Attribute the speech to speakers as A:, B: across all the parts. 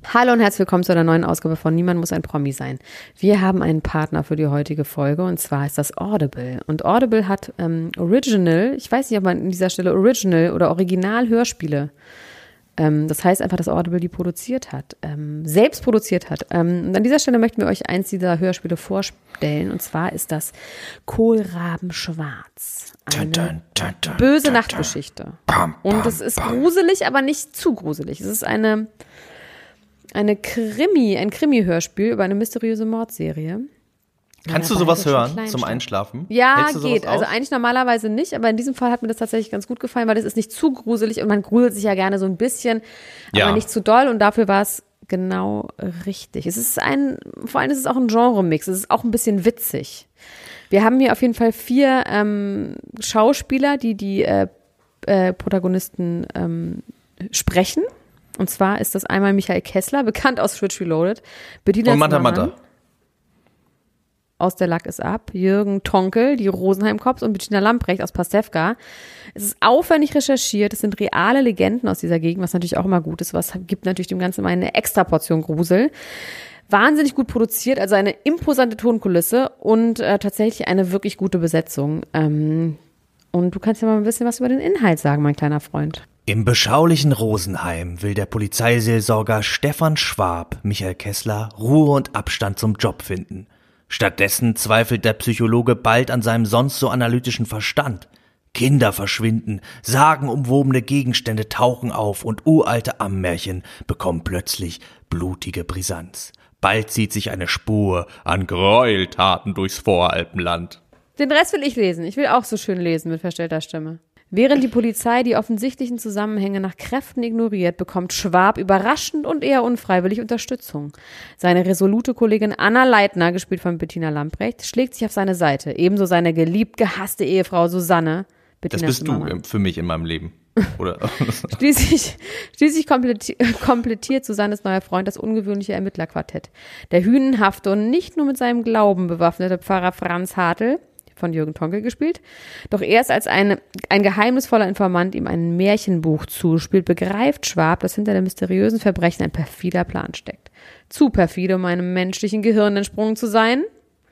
A: Hallo und herzlich willkommen zu einer neuen Ausgabe von Niemand muss ein Promi sein. Wir haben einen Partner für die heutige Folge und zwar ist das Audible. Und Audible hat Original, ich weiß nicht, ob man an dieser Stelle Original oder Original-Hörspiele, das heißt einfach, dass Audible die produziert hat, selbst produziert hat. Und an dieser Stelle möchten wir euch eins dieser Hörspiele vorstellen und zwar ist das Kohlraben Schwarz. Eine böse Nachtgeschichte. Und es ist gruselig, aber nicht zu gruselig. Es ist ein Krimi-Hörspiel über eine mysteriöse Mordserie.
B: Kannst du sowas hören zum Einschlafen?
A: Ja, geht. Also eigentlich normalerweise nicht, aber in diesem Fall hat mir das tatsächlich ganz gut gefallen, weil das ist nicht zu gruselig und man gruselt sich ja gerne so ein bisschen, aber nicht zu doll und dafür war es genau richtig. Vor allem ist es auch ein Genre-Mix, es ist auch ein bisschen witzig. Wir haben hier auf jeden Fall 4 Schauspieler, die Protagonisten sprechen. Und zwar ist das einmal Michael Kessler, bekannt aus Switch Reloaded, Bettina Manta aus Der Lack ist ab, Jürgen Tonkel, die Rosenheim-Cops und Bettina Lamprecht aus Pastewka. Es ist aufwendig recherchiert, es sind reale Legenden aus dieser Gegend, was natürlich auch immer gut ist, was gibt natürlich dem Ganzen mal eine extra Portion Grusel. Wahnsinnig gut produziert, also eine imposante Tonkulisse und tatsächlich eine wirklich gute Besetzung. Und du kannst ja mal ein bisschen was über den Inhalt sagen, mein kleiner Freund.
C: Im beschaulichen Rosenheim will der Polizeiseelsorger Stefan Schwab, Michael Kessler, Ruhe und Abstand zum Job finden. Stattdessen zweifelt der Psychologe bald an seinem sonst so analytischen Verstand. Kinder verschwinden, sagenumwobene Gegenstände tauchen auf und uralte Ammenmärchen bekommen plötzlich blutige Brisanz. Bald zieht sich eine Spur an Gräueltaten durchs Voralpenland.
A: Den Rest will ich lesen. Ich will auch so schön lesen mit verstellter Stimme. Während die Polizei die offensichtlichen Zusammenhänge nach Kräften ignoriert, bekommt Schwab überraschend und eher unfreiwillig Unterstützung. Seine resolute Kollegin Anna Leitner, gespielt von Bettina Lamprecht, schlägt sich auf seine Seite. Ebenso seine geliebt gehasste Ehefrau Susanne.
B: Das bist du für mich in meinem Leben, oder?
A: Schließlich komplettiert Susannes neuer Freund das ungewöhnliche Ermittlerquartett. Der hünenhafte und nicht nur mit seinem Glauben bewaffnete Pfarrer Franz Hartl, von Jürgen Tonkel gespielt. Doch erst als ein geheimnisvoller Informant ihm ein Märchenbuch zuspielt, begreift Schwab, dass hinter dem mysteriösen Verbrechen ein perfider Plan steckt. Zu perfide, um einem menschlichen Gehirn entsprungen zu sein.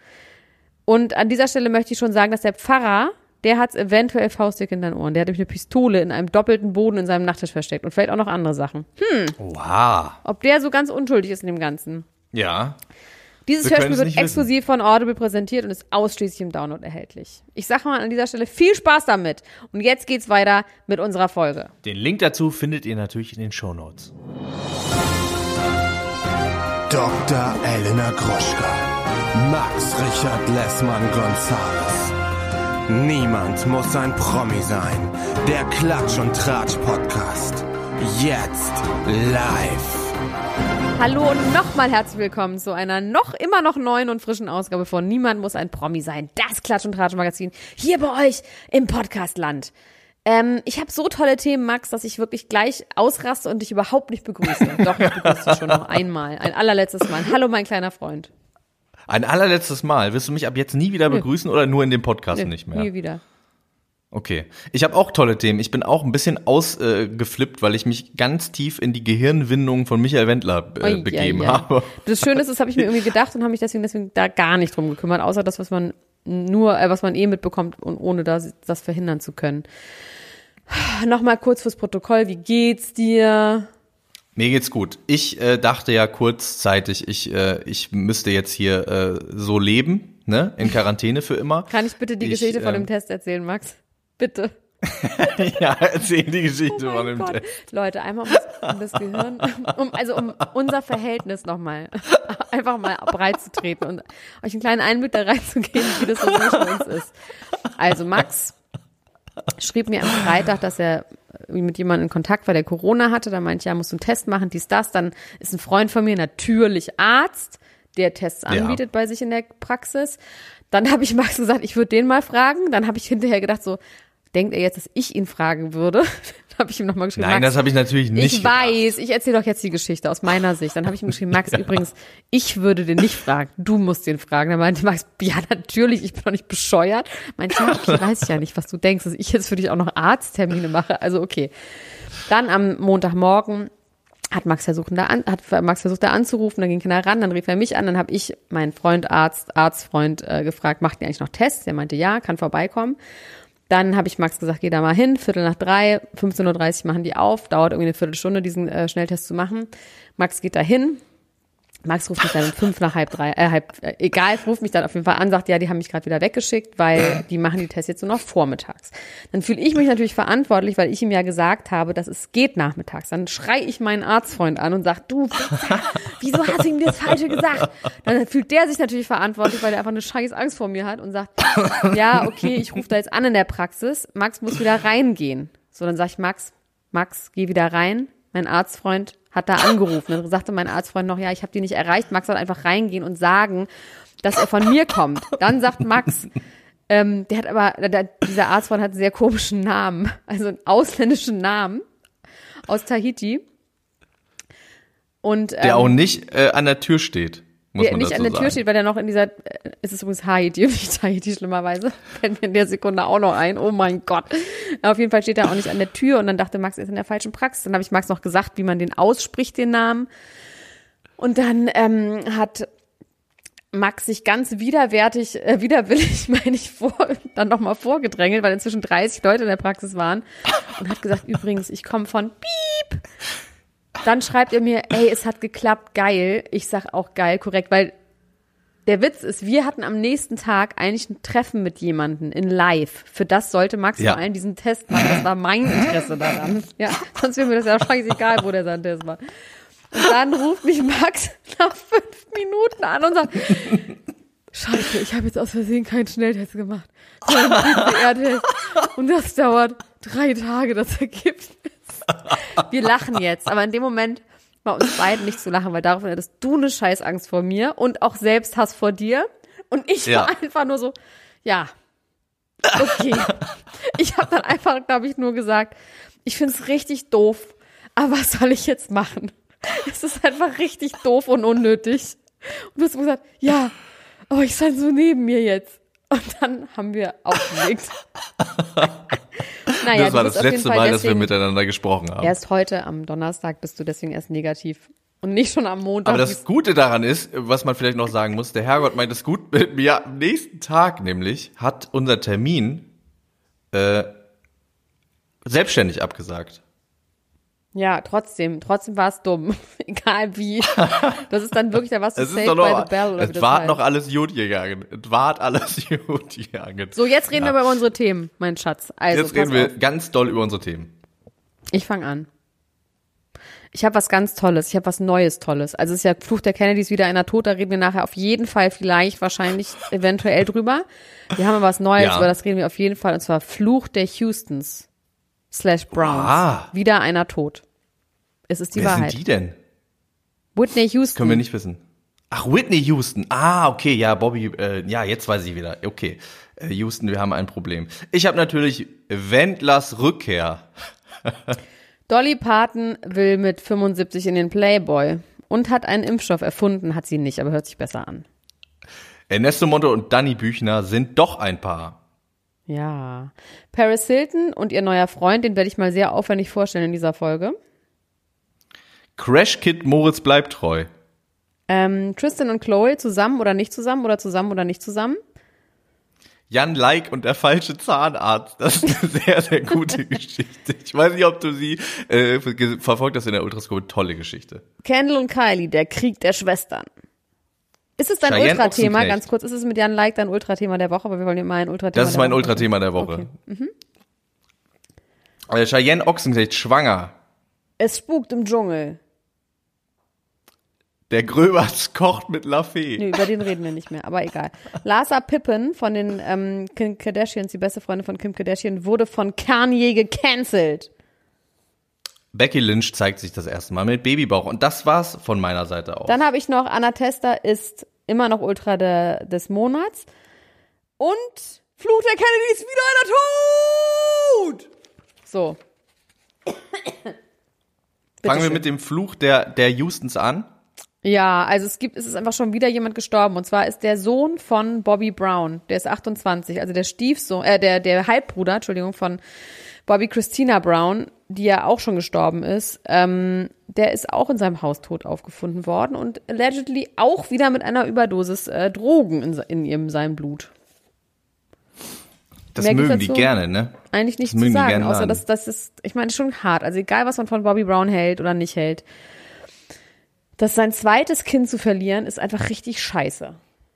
A: Und an dieser Stelle möchte ich schon sagen, dass der Pfarrer, der hat es eventuell faustdick in den Ohren. Der hat nämlich eine Pistole in einem doppelten Boden in seinem Nachttisch versteckt und vielleicht auch noch andere Sachen.
B: Wow.
A: Ob der so ganz unschuldig ist in dem Ganzen.
B: Ja.
A: Dieses Hörspiel wird exklusiv von Audible präsentiert und ist ausschließlich im Download erhältlich. Ich sage mal an dieser Stelle viel Spaß damit. Und jetzt geht's weiter mit unserer Folge.
C: Den Link dazu findet ihr natürlich in den Shownotes.
D: Dr. Elena Gruschka, Max Richard Lessmann-Gonzales. Niemand muss ein Promi sein. Der Klatsch- und Tratsch-Podcast. Jetzt live.
A: Hallo und nochmal herzlich willkommen zu einer immer noch neuen und frischen Ausgabe von Niemand muss ein Promi sein. Das Klatsch- und Tratsch-Magazin hier bei euch im Podcastland. Ich habe so tolle Themen, Max, dass ich wirklich gleich ausraste und dich überhaupt nicht begrüße. Doch, ich begrüße dich schon noch einmal. Ein allerletztes Mal. Hallo, mein kleiner Freund.
B: Ein allerletztes Mal. Wirst du mich ab jetzt nie wieder begrüßen oder nur in dem Podcast nicht mehr?
A: Nie wieder.
B: Okay. Ich habe auch tolle Themen. Ich bin auch ein bisschen ausgeflippt, weil ich mich ganz tief in die Gehirnwindung von Michael Wendler begeben habe.
A: Das Schöne ist, das habe ich mir irgendwie gedacht und habe mich deswegen da gar nicht drum gekümmert, außer das, was man mitbekommt und ohne das verhindern zu können. Nochmal kurz fürs Protokoll, wie geht's dir?
B: Mir geht's gut. Ich dachte ja kurzzeitig, ich müsste jetzt hier so leben, ne, in Quarantäne für immer.
A: Kann ich bitte die Geschichte von dem Test erzählen, Max? Bitte.
B: Ja, erzähl die Geschichte von dem Test.
A: Leute, einmal um das Gehirn, um unser Verhältnis nochmal einfach mal breit zu treten und euch einen kleinen Einblick da reinzugeben, wie das so zwischen uns ist. Also Max schrieb mir am Freitag, dass er mit jemandem in Kontakt war, der Corona hatte. Da meinte ich, ja, musst du einen Test machen, dies, das. Dann ist ein Freund von mir natürlich Arzt, der Tests anbietet bei sich in der Praxis. Dann habe ich Max gesagt, ich würde den mal fragen. Dann habe ich hinterher gedacht, so, denkt er jetzt, dass ich ihn fragen würde? Dann habe ich ihm nochmal geschrieben,
B: nein,
A: Max,
B: das habe ich natürlich nicht
A: Ich weiß, ich erzähle doch jetzt die Geschichte aus meiner Sicht. Dann habe ich ihm geschrieben, Max, übrigens, ich würde den nicht fragen, du musst den fragen. Dann meinte Max, ja natürlich, ich bin doch nicht bescheuert. Meinte, ja, okay, weiß ich ja nicht, was du denkst, dass ich jetzt für dich auch noch Arzttermine mache. Also okay. Dann am Montagmorgen hat Max versucht da anzurufen, dann ging keiner ran, dann rief er mich an, dann habe ich meinen Arztfreund gefragt, macht ihr eigentlich noch Tests? Der meinte, ja, kann vorbeikommen. Dann habe ich Max gesagt, geh da mal hin, 2:45, 15:30 Uhr machen die auf, dauert irgendwie eine Viertelstunde, diesen Schnelltest zu machen. Max geht da hin. Max ruft mich dann um 2:55, egal, ruft mich dann auf jeden Fall an, sagt, ja, die haben mich gerade wieder weggeschickt, weil die machen die Tests jetzt nur noch vormittags. Dann fühle ich mich natürlich verantwortlich, weil ich ihm ja gesagt habe, dass es geht nachmittags. Dann schrei ich meinen Arztfreund an und sag, du, wieso hast du ihm das Falsche gesagt? Dann fühlt der sich natürlich verantwortlich, weil er einfach eine scheiß Angst vor mir hat und sagt, ja, okay, ich rufe da jetzt an in der Praxis, Max muss wieder reingehen. So, dann sag ich, Max, geh wieder rein. Mein Arztfreund hat da angerufen. Dann sagte mein Arztfreund noch, ja, ich habe die nicht erreicht. Max soll einfach reingehen und sagen, dass er von mir kommt. Dann sagt Max, dieser Arztfreund hat einen sehr komischen Namen, also einen ausländischen Namen aus Tahiti. Und
B: der auch nicht an der Tür steht. Muss man
A: nicht an der Tür steht, weil der noch in dieser, es ist übrigens Haiti, nicht Tahiti, schlimmerweise, fällt mir in der Sekunde auch noch ein, oh mein Gott. Auf jeden Fall steht er auch nicht an der Tür und dann dachte Max, er ist in der falschen Praxis. Dann habe ich Max noch gesagt, wie man den ausspricht, den Namen. Und dann hat Max sich ganz widerwillig, dann nochmal vorgedrängelt, weil inzwischen 30 Leute in der Praxis waren und hat gesagt, übrigens, ich komme von Piep. Dann schreibt er mir, ey, es hat geklappt, geil. Ich sag auch geil, korrekt, weil der Witz ist, wir hatten am nächsten Tag eigentlich ein Treffen mit jemandem in live. Für das sollte Max vor allem diesen Test machen. Das war mein Interesse daran. Ja, sonst wäre mir das ja auch scheißegal, wo der sein Test war. Und dann ruft mich Max nach 5 Minuten an und sagt, Scheiße, ich habe jetzt aus Versehen keinen Schnelltest gemacht. Sondern einen PCR-Test. Und das dauert 3 Tage, das Ergebnis. Wir lachen jetzt, aber in dem Moment war uns beiden nicht zu lachen, weil daraufhin hattest du eine Scheißangst vor mir und auch Selbsthass vor dir. Und ich war einfach nur so, ja, okay. Ich habe dann einfach, glaube ich, nur gesagt, ich finde es richtig doof, aber was soll ich jetzt machen? Es ist einfach richtig doof und unnötig. Und du hast gesagt, ja, aber ich stand so neben mir jetzt. Und dann haben wir aufgelegt. Naja,
B: das war das letzte Mal, dass wir miteinander gesprochen haben.
A: Erst heute am Donnerstag bist du deswegen erst negativ und nicht schon am Montag.
B: Aber das Gute daran ist, was man vielleicht noch sagen muss, der Herrgott meint es gut mit mir. Am nächsten Tag nämlich hat unser Termin selbstständig abgesagt.
A: Ja, trotzdem war es dumm. Egal wie. Das ist dann wirklich, da warst du
B: saved
A: by the bell. Oder
B: es war noch alles gut gegangen.
A: So, jetzt reden wir über unsere Themen, mein Schatz. Also,
B: jetzt reden wir ganz doll über unsere Themen.
A: Ich fange an. Ich habe was ganz Tolles. Ich habe was Neues Tolles. Also es ist ja Fluch der Kennedys wieder einer tot. Da reden wir nachher auf jeden Fall vielleicht, wahrscheinlich, eventuell drüber. Wir haben aber was Neues, über das reden wir auf jeden Fall. Und zwar Fluch der Houstons / Browns. Wieder einer tot. Es ist die Wahrheit.
B: Wer sind die denn?
A: Whitney Houston.
B: Können wir nicht wissen. Ach, Whitney Houston. Okay, ja, Bobby, jetzt weiß ich wieder. Okay, Houston, wir haben ein Problem. Ich habe natürlich Wendlers Rückkehr.
A: Dolly Parton will mit 75 in den Playboy und hat einen Impfstoff erfunden. Hat sie nicht, aber hört sich besser an.
B: Ernesto Monte und Dani Büchner sind doch ein Paar.
A: Ja. Paris Hilton und ihr neuer Freund, den werde ich mal sehr aufwendig vorstellen in dieser Folge.
B: Crash Kid Moritz bleibt treu.
A: Tristan und Chloe zusammen oder nicht zusammen oder zusammen oder nicht zusammen.
B: Jan Like und der falsche Zahnarzt. Das ist eine sehr, sehr gute Geschichte. Ich weiß nicht, ob du sie verfolgt hast in der Ultrascope. Tolle Geschichte.
A: Kendall und Kylie, der Krieg der Schwestern. Ist es dein
B: Cheyenne
A: Ultrathema? Ganz kurz, ist es mit Jan Like dein Ultrathema der Woche? Aber wir wollen ja mal ein Ultrathema.
B: Das ist mein Ultrathema der Woche. Okay. Cheyenne Ochsenknecht schwanger.
A: Es spukt im Dschungel.
B: Der Gröbers kocht mit Lafay.
A: Nee, über den reden wir nicht mehr, aber egal. Larsa Pippen von den Kim Kardashians, die beste Freundin von Kim Kardashian, wurde von Kanye gecancelt.
B: Becky Lynch zeigt sich das erste Mal mit Babybauch. Und das war's von meiner Seite auch.
A: Dann habe ich noch, Anna Tester ist immer noch Ultra des Monats. Und Fluch der Kennedy ist wieder einer tot! So.
B: Fangen wir mit dem Fluch der Houstons an.
A: Ja, also es ist einfach schon wieder jemand gestorben. Und zwar ist der Sohn von Bobby Brown. Der ist 28. Also der Stiefsohn, der Halbbruder, von Bobby Christina Brown. die ja auch schon gestorben ist, der ist auch in seinem Haus tot aufgefunden worden und allegedly auch wieder mit einer Überdosis Drogen in seinem Blut.
B: Das mögen die gerne, ne?
A: Eigentlich nichts zu sagen, außer dass das ist, ich meine, schon hart. Also egal, was man von Bobby Brown hält oder nicht hält, dass sein zweites Kind zu verlieren, ist einfach richtig scheiße.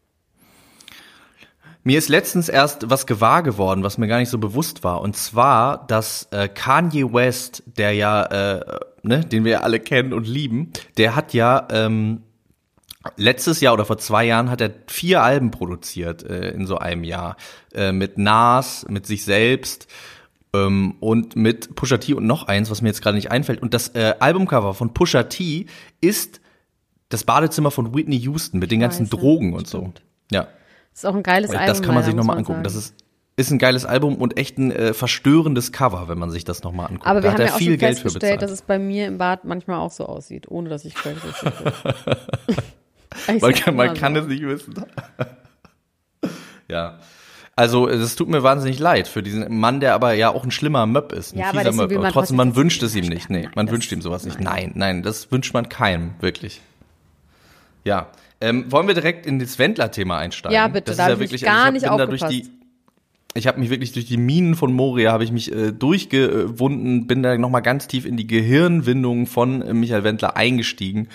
B: Mir ist letztens erst was gewahr geworden, was mir gar nicht so bewusst war. Und zwar, dass Kanye West, der ja, den wir ja alle kennen und lieben, der hat ja letztes Jahr oder vor 2 Jahren hat er 4 Alben produziert in so einem Jahr. Mit Nas, mit sich selbst und mit Pusha T und noch eins, was mir jetzt gerade nicht einfällt. Und das Albumcover von Pusha T ist das Badezimmer von Whitney Houston mit den ganzen Drogen und so. Ja.
A: Das ist auch ein geiles Album.
B: Das kann man sich nochmal angucken. Das ist ein geiles Album und echt ein verstörendes Cover, wenn man sich das nochmal anguckt.
A: Aber wir
B: haben
A: ja auch viel Geld festgestellt, dass es bei mir im Bad manchmal auch so aussieht, ohne dass ich Geld
B: Man kann es nicht wissen. Ja. Also, es tut mir wahnsinnig leid für diesen Mann, der aber ja auch ein schlimmer Möb ist, ein fieser Möb. Aber trotzdem, man wünscht es ihm nicht. Nee, man wünscht ihm sowas nicht. Nein, das wünscht man keinem, wirklich. Ja. Wollen wir direkt in das Wendler-Thema einsteigen?
A: Ja, bitte,
B: das
A: da
B: ist
A: habe ich wirklich gar nicht aufgepasst.
B: Ich habe mich wirklich durch die Minen von Moria habe ich mich durchgewunden, bin da nochmal ganz tief in die Gehirnwindungen von Michael Wendler eingestiegen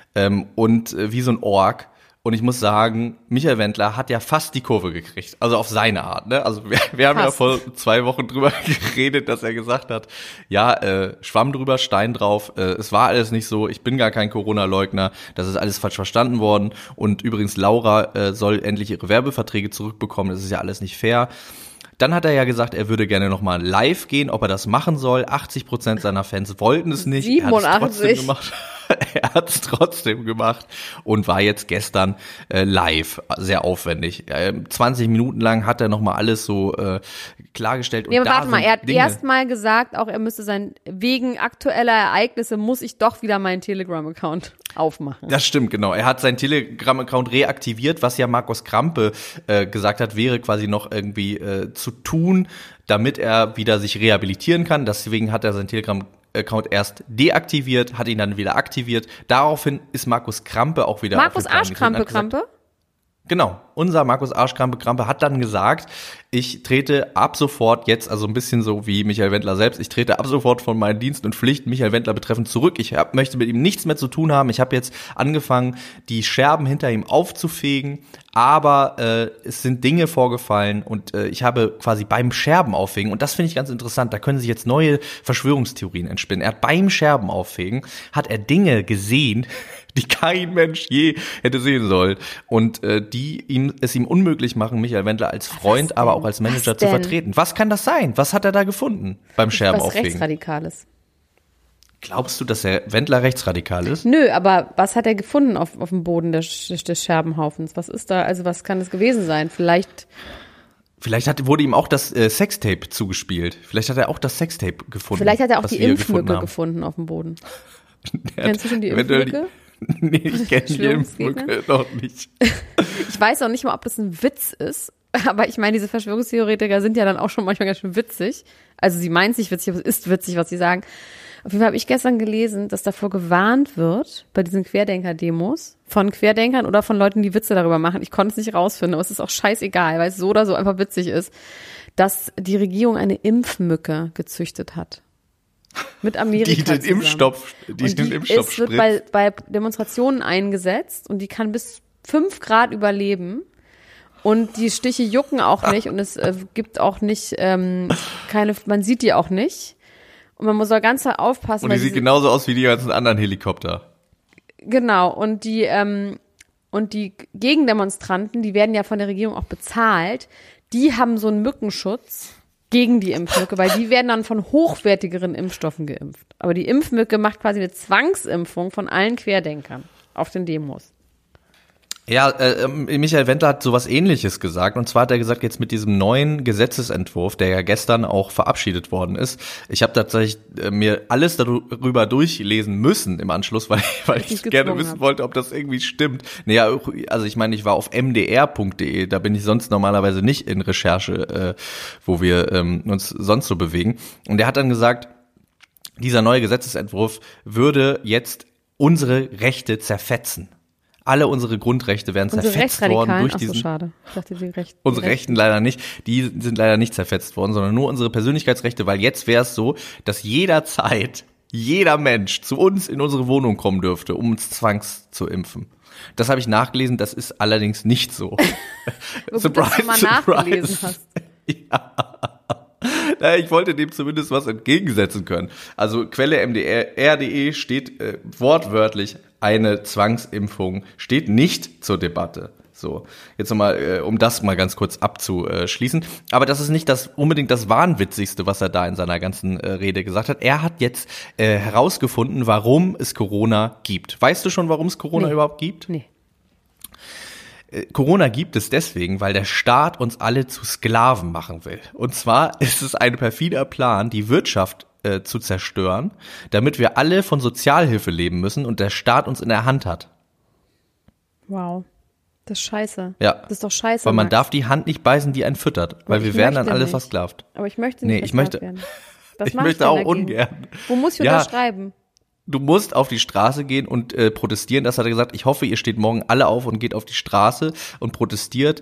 B: und wie so ein Ork. Und ich muss sagen, Michael Wendler hat ja fast die Kurve gekriegt, also auf seine Art. Ne? Also wir haben ja vor 2 Wochen drüber geredet, dass er gesagt hat, ja, Schwamm drüber, Stein drauf, es war alles nicht so, ich bin gar kein Corona-Leugner, das ist alles falsch verstanden worden. Und übrigens, Laura soll endlich ihre Werbeverträge zurückbekommen, das ist ja alles nicht fair. Dann hat er ja gesagt, er würde gerne nochmal live gehen, ob er das machen soll. 80% seiner Fans wollten es nicht.
A: 87.
B: Er hat es trotzdem gemacht und war jetzt gestern live, sehr aufwendig. 20 Minuten lang hat er nochmal alles so klargestellt.
A: Nee, aber warte mal, er hat erstmal gesagt, auch er müsste wegen aktueller Ereignisse muss ich doch wieder meinen Telegram-Account aufmachen.
B: Das stimmt, genau. Er hat seinen Telegram-Account reaktiviert, was ja Markus Krampe gesagt hat, wäre quasi noch irgendwie zu tun, damit er wieder sich rehabilitieren kann. Deswegen hat er seinen Telegram-Account erst deaktiviert, hat ihn dann wieder aktiviert. Daraufhin ist Markus Krampe auch wieder
A: Markus Arschkrampe?
B: Genau, unser Markus Arschkrampe hat dann gesagt, ich trete ab sofort jetzt, also ein bisschen so wie Michael Wendler selbst, ich trete ab sofort von meinen Diensten und Pflichten Michael Wendler betreffend zurück. Ich möchte mit ihm nichts mehr zu tun haben. Ich habe jetzt angefangen, die Scherben hinter ihm aufzufegen, aber es sind Dinge vorgefallen und ich habe quasi beim Scherbenaufhegen, und das finde ich ganz interessant, da können sich jetzt neue Verschwörungstheorien entspinnen. Er hat beim Scherbenaufhegen, hat er Dinge gesehen, die kein Mensch je hätte sehen sollen und die es ihm unmöglich machen, Michael Wendler als Freund, aber auch als Manager zu vertreten. Was kann das sein? Was hat er da gefunden beim Scherbenaufhegen?
A: Was Rechtsradikales.
B: Glaubst du, dass der Wendler rechtsradikal ist?
A: Nö, aber was hat er gefunden auf dem Boden des Scherbenhaufens? Was ist da, also was kann es gewesen sein? Vielleicht
B: wurde ihm auch das Sextape zugespielt. Vielleicht hat er auch das Sextape gefunden.
A: Vielleicht hat er auch die Impfmücke gefunden auf dem Boden. Kennst du schon die Impfmücke?
B: Nee, ich kenne die Impfmücke noch nicht.
A: Ich weiß auch nicht mal, ob das ein Witz ist, aber ich meine, diese Verschwörungstheoretiker sind ja dann auch schon manchmal ganz schön witzig. Also sie meinen es nicht witzig, aber es ist witzig, was sie sagen. Auf jeden Fall habe ich gestern gelesen, dass davor gewarnt wird, bei diesen Querdenker-Demos, von Querdenkern oder von Leuten, die Witze darüber machen. Ich konnte es nicht rausfinden, aber es ist auch scheißegal, weil es so oder so einfach witzig ist, dass die Regierung eine Impfmücke gezüchtet hat. Mit Amerika
B: die den Impfstoff
A: spritzt. Wird bei Demonstrationen eingesetzt und die kann bis 5 Grad überleben und die Stiche jucken auch nicht und es gibt auch nicht man sieht die auch nicht und man muss auch ganz aufpassen.
B: Und die sieht genauso aus wie die ganzen anderen Helikopter.
A: Genau, und die Gegendemonstranten, die werden ja von der Regierung auch bezahlt, die haben so einen Mückenschutz gegen die Impfmücke, weil die werden dann von hochwertigeren Impfstoffen geimpft. Aber die Impfmücke macht quasi eine Zwangsimpfung von allen Querdenkern auf den Demos.
B: Ja, Michael Wendler hat sowas Ähnliches gesagt. Und zwar hat er gesagt, jetzt mit diesem neuen Gesetzesentwurf, der ja gestern auch verabschiedet worden ist. Ich habe tatsächlich mir alles darüber durchlesen müssen im Anschluss, weil ich gerne wissen wollte, ob das irgendwie stimmt. Naja, also ich meine, ich war auf mdr.de, da bin ich sonst normalerweise nicht in Recherche, wo wir uns sonst so bewegen. Und er hat dann gesagt, dieser neue Gesetzesentwurf würde jetzt unsere Rechte zerfetzen. Alle unsere Grundrechte werden zerfetzt worden durch diesen.
A: Schade. Ich dachte,
B: unsere Rechten leider nicht. Die sind leider nicht zerfetzt worden, sondern nur unsere Persönlichkeitsrechte, weil jetzt wäre es so, dass jederzeit jeder Mensch zu uns in unsere Wohnung kommen dürfte, um uns zwangs zu impfen. Das habe ich nachgelesen, das ist allerdings nicht so.
A: Surprise, dass du mal nachgelesen hast.
B: Ja. Naja, ich wollte dem zumindest was entgegensetzen können. Also Quelle mdr.de steht wortwörtlich, eine Zwangsimpfung steht nicht zur Debatte. So, jetzt nochmal, um das mal ganz kurz abzuschließen. Aber das ist nicht unbedingt das Wahnwitzigste, was er da in seiner ganzen Rede gesagt hat. Er hat jetzt herausgefunden, warum es Corona gibt. Weißt du schon, warum es Corona überhaupt gibt?
A: Nee.
B: Corona gibt es deswegen, weil der Staat uns alle zu Sklaven machen will. Und zwar ist es ein perfider Plan, die Wirtschaft zu zerstören, damit wir alle von Sozialhilfe leben müssen und der Staat uns in der Hand hat.
A: Wow. Das ist scheiße.
B: Ja.
A: Das ist doch scheiße.
B: Weil man darf die Hand nicht beißen, die einen füttert, weil wir werden dann alle versklavt.
A: Aber ich möchte nicht
B: versklavt
A: werden.
B: Ich möchte auch ungern.
A: Wo muss ich unterschreiben?
B: Du musst auf die Straße gehen und protestieren. Das hat er gesagt. Ich hoffe, ihr steht morgen alle auf und geht auf die Straße und protestiert.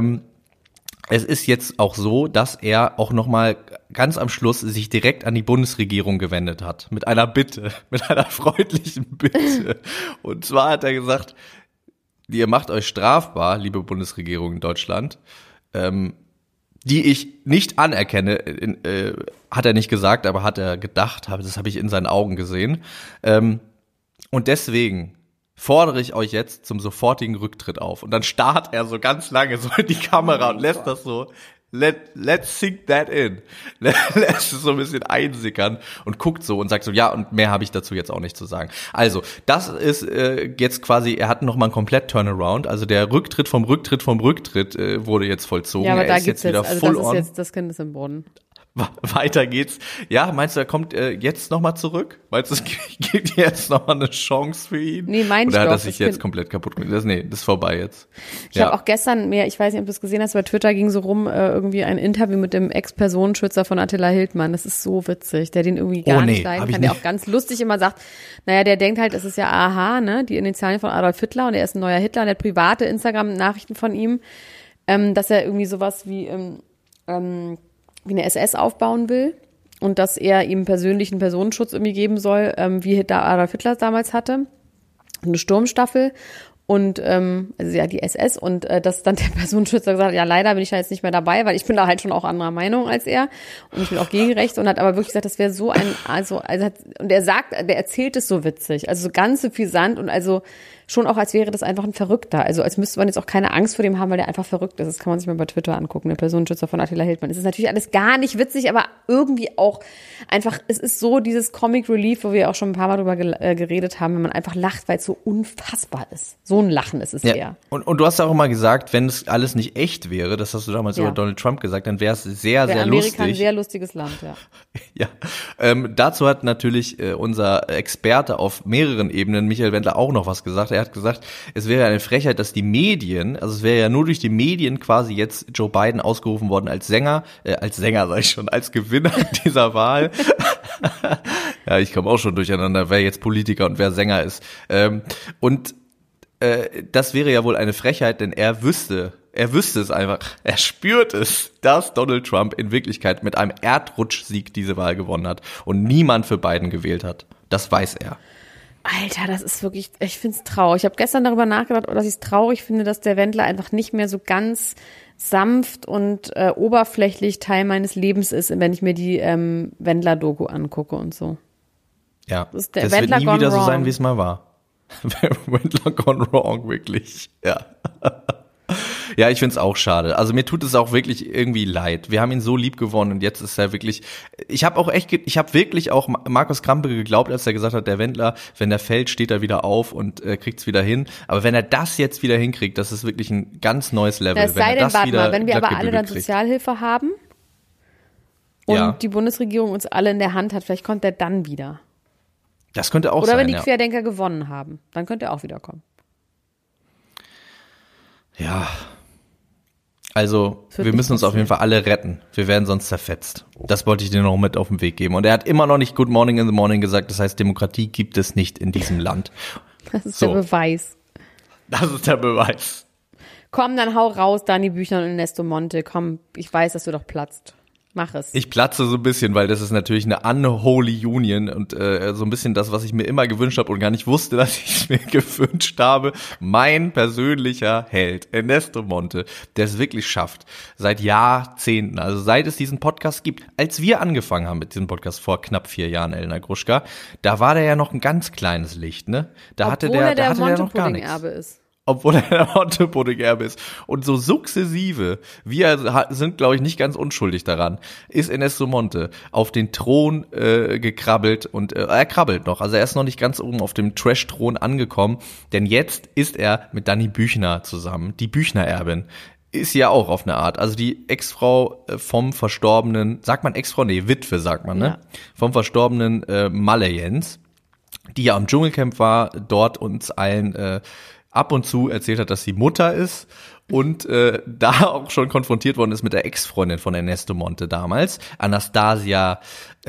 B: Es ist jetzt auch so, dass er auch nochmal ganz am Schluss sich direkt an die Bundesregierung gewendet hat. Mit einer Bitte, mit einer freundlichen Bitte. Und zwar hat er gesagt, ihr macht euch strafbar, liebe Bundesregierung in Deutschland, die ich nicht anerkenne, hat er nicht gesagt, aber hat er gedacht, das habe ich in seinen Augen gesehen. Und deswegen fordere ich euch jetzt zum sofortigen Rücktritt auf. Und dann starrt er so ganz lange so in die Kamera und lässt das so, let's sink that in. Lässt es so ein bisschen einsickern und guckt so und sagt so, ja, und mehr habe ich dazu jetzt auch nicht zu sagen. Also, das ist jetzt quasi, er hat nochmal einen komplett Turnaround. Also der Rücktritt vom Rücktritt wurde jetzt vollzogen.
A: Ja, aber
B: er
A: da
B: ist
A: gibt's
B: jetzt wieder
A: also
B: full
A: das
B: on.
A: ist jetzt das Kind ist im Boden.
B: Weiter geht's. Ja, meinst du, er kommt jetzt nochmal zurück? Meinst du, es gibt jetzt nochmal eine Chance für ihn?
A: Nee, mein ich doch.
B: Oder hat er sich jetzt komplett kaputt gemacht? Das ist vorbei jetzt.
A: Ich habe auch gestern ich weiß nicht, ob du es gesehen hast, bei Twitter ging so rum, irgendwie ein Interview mit dem Ex-Personenschützer von Attila Hildmann. Das ist so witzig, der den irgendwie gar nicht leiden kann. Der auch ganz lustig immer sagt, naja, der denkt halt, es ist ja AH, ne, die Initialien von Adolf Hitler und er ist ein neuer Hitler und der hat private Instagram-Nachrichten von ihm, dass er irgendwie sowas wie eine SS aufbauen will und dass er ihm persönlichen Personenschutz irgendwie geben soll, wie Adolf Hitler damals hatte. Eine Sturmstaffel und also ja die SS und dass dann der Personenschützer gesagt hat, ja leider bin ich da jetzt nicht mehr dabei, weil ich bin da halt schon auch anderer Meinung als er und ich bin auch gegen Recht und hat aber wirklich gesagt, das wäre so und der erzählt es so witzig, also so ganz suffisant und also schon auch, als wäre das einfach ein Verrückter. Also als müsste man jetzt auch keine Angst vor dem haben, weil der einfach verrückt ist. Das kann man sich mal bei Twitter angucken, der Personenschützer von Attila Hildmann. Es ist natürlich alles gar nicht witzig, aber irgendwie auch einfach, es ist so dieses Comic Relief, wo wir auch schon ein paar Mal drüber geredet haben, wenn man einfach lacht, weil es so unfassbar ist. So ein Lachen ist es eher.
B: Und du hast auch immer gesagt, wenn es alles nicht echt wäre, das hast du damals über Donald Trump gesagt, dann wäre es sehr lustig.
A: Amerika ein sehr lustiges Land, ja.
B: Ja. Dazu hat natürlich unser Experte auf mehreren Ebenen, Michael Wendler, auch noch was gesagt. Er hat gesagt, es wäre eine Frechheit, dass die Medien, also es wäre ja nur durch die Medien quasi jetzt Joe Biden ausgerufen worden als Gewinner dieser Wahl. Ja, ich komme auch schon durcheinander, wer jetzt Politiker und wer Sänger ist. Das wäre ja wohl eine Frechheit, denn er wüsste es einfach, er spürt es, dass Donald Trump in Wirklichkeit mit einem Erdrutschsieg diese Wahl gewonnen hat und niemand für Biden gewählt hat. Das weiß er.
A: Alter, das ist wirklich, ich find's traurig. Ich habe gestern darüber nachgedacht, dass ich es traurig finde, dass der Wendler einfach nicht mehr so ganz sanft und oberflächlich Teil meines Lebens ist, wenn ich mir die Wendler-Doku angucke und so.
B: Ja,
A: das wird
B: nie wieder so sein, wie es mal war. Wendler gone wrong, wirklich. Ja. Ja, ich find's auch schade. Also mir tut es auch wirklich irgendwie leid. Wir haben ihn so lieb gewonnen und jetzt ist er wirklich, ich habe wirklich auch Markus Krampe geglaubt, als er gesagt hat, der Wendler, wenn der fällt, steht er wieder auf und kriegt's wieder hin. Aber wenn er das jetzt wieder hinkriegt, das ist wirklich ein ganz neues Level.
A: Das sei denn, warte mal, wenn wir aber alle dann Sozialhilfe haben und die Bundesregierung uns alle in der Hand hat, vielleicht kommt er dann wieder.
B: Das könnte auch sein,
A: oder wenn die Querdenker gewonnen haben, dann könnte er auch wiederkommen.
B: Ja. Also, wir müssen uns auf jeden Fall alle retten. Wir werden sonst zerfetzt. Das wollte ich dir noch mit auf den Weg geben. Und er hat immer noch nicht Good Morning in the Morning gesagt. Das heißt, Demokratie gibt es nicht in diesem Land.
A: Das ist der Beweis.
B: Das ist der Beweis.
A: Komm, dann hau raus, Dani Büchner und Ernesto Monte. Komm, ich weiß, dass du doch platzt. Mach es.
B: Ich platze so ein bisschen, weil das ist natürlich eine unholy union und so ein bisschen das, was ich mir immer gewünscht habe und gar nicht wusste, dass ich es mir gewünscht habe. Mein persönlicher Held, Ernesto Monte, der es wirklich schafft, seit Jahrzehnten, also seit es diesen Podcast gibt, als wir angefangen haben mit diesem Podcast vor knapp 4 Jahren, Elena Gruschka, da war der ja noch ein ganz kleines Licht, ne? Da hatte der noch gar nichts.
A: Monte-Pudding-Erbe ist.
B: Obwohl er der Monte-Pudding-Erbe ist. Und so sukzessive, wir sind, glaube ich, nicht ganz unschuldig daran, ist Ernesto Monte auf den Thron gekrabbelt und er krabbelt noch. Also er ist noch nicht ganz oben auf dem Trash-Thron angekommen, denn jetzt ist er mit Dani Büchner zusammen, die Büchner-Erbin. Ist ja auch auf eine Art. Also die Ex-Frau vom verstorbenen, sagt man Ex-Frau? Nee, Witwe sagt man, ne? Ja. Vom verstorbenen Malle Jens, die ja am Dschungelcamp war, dort uns allen ab und zu erzählt hat, dass sie Mutter ist und da auch schon konfrontiert worden ist mit der Ex-Freundin von Ernesto Monte damals, Anastasia,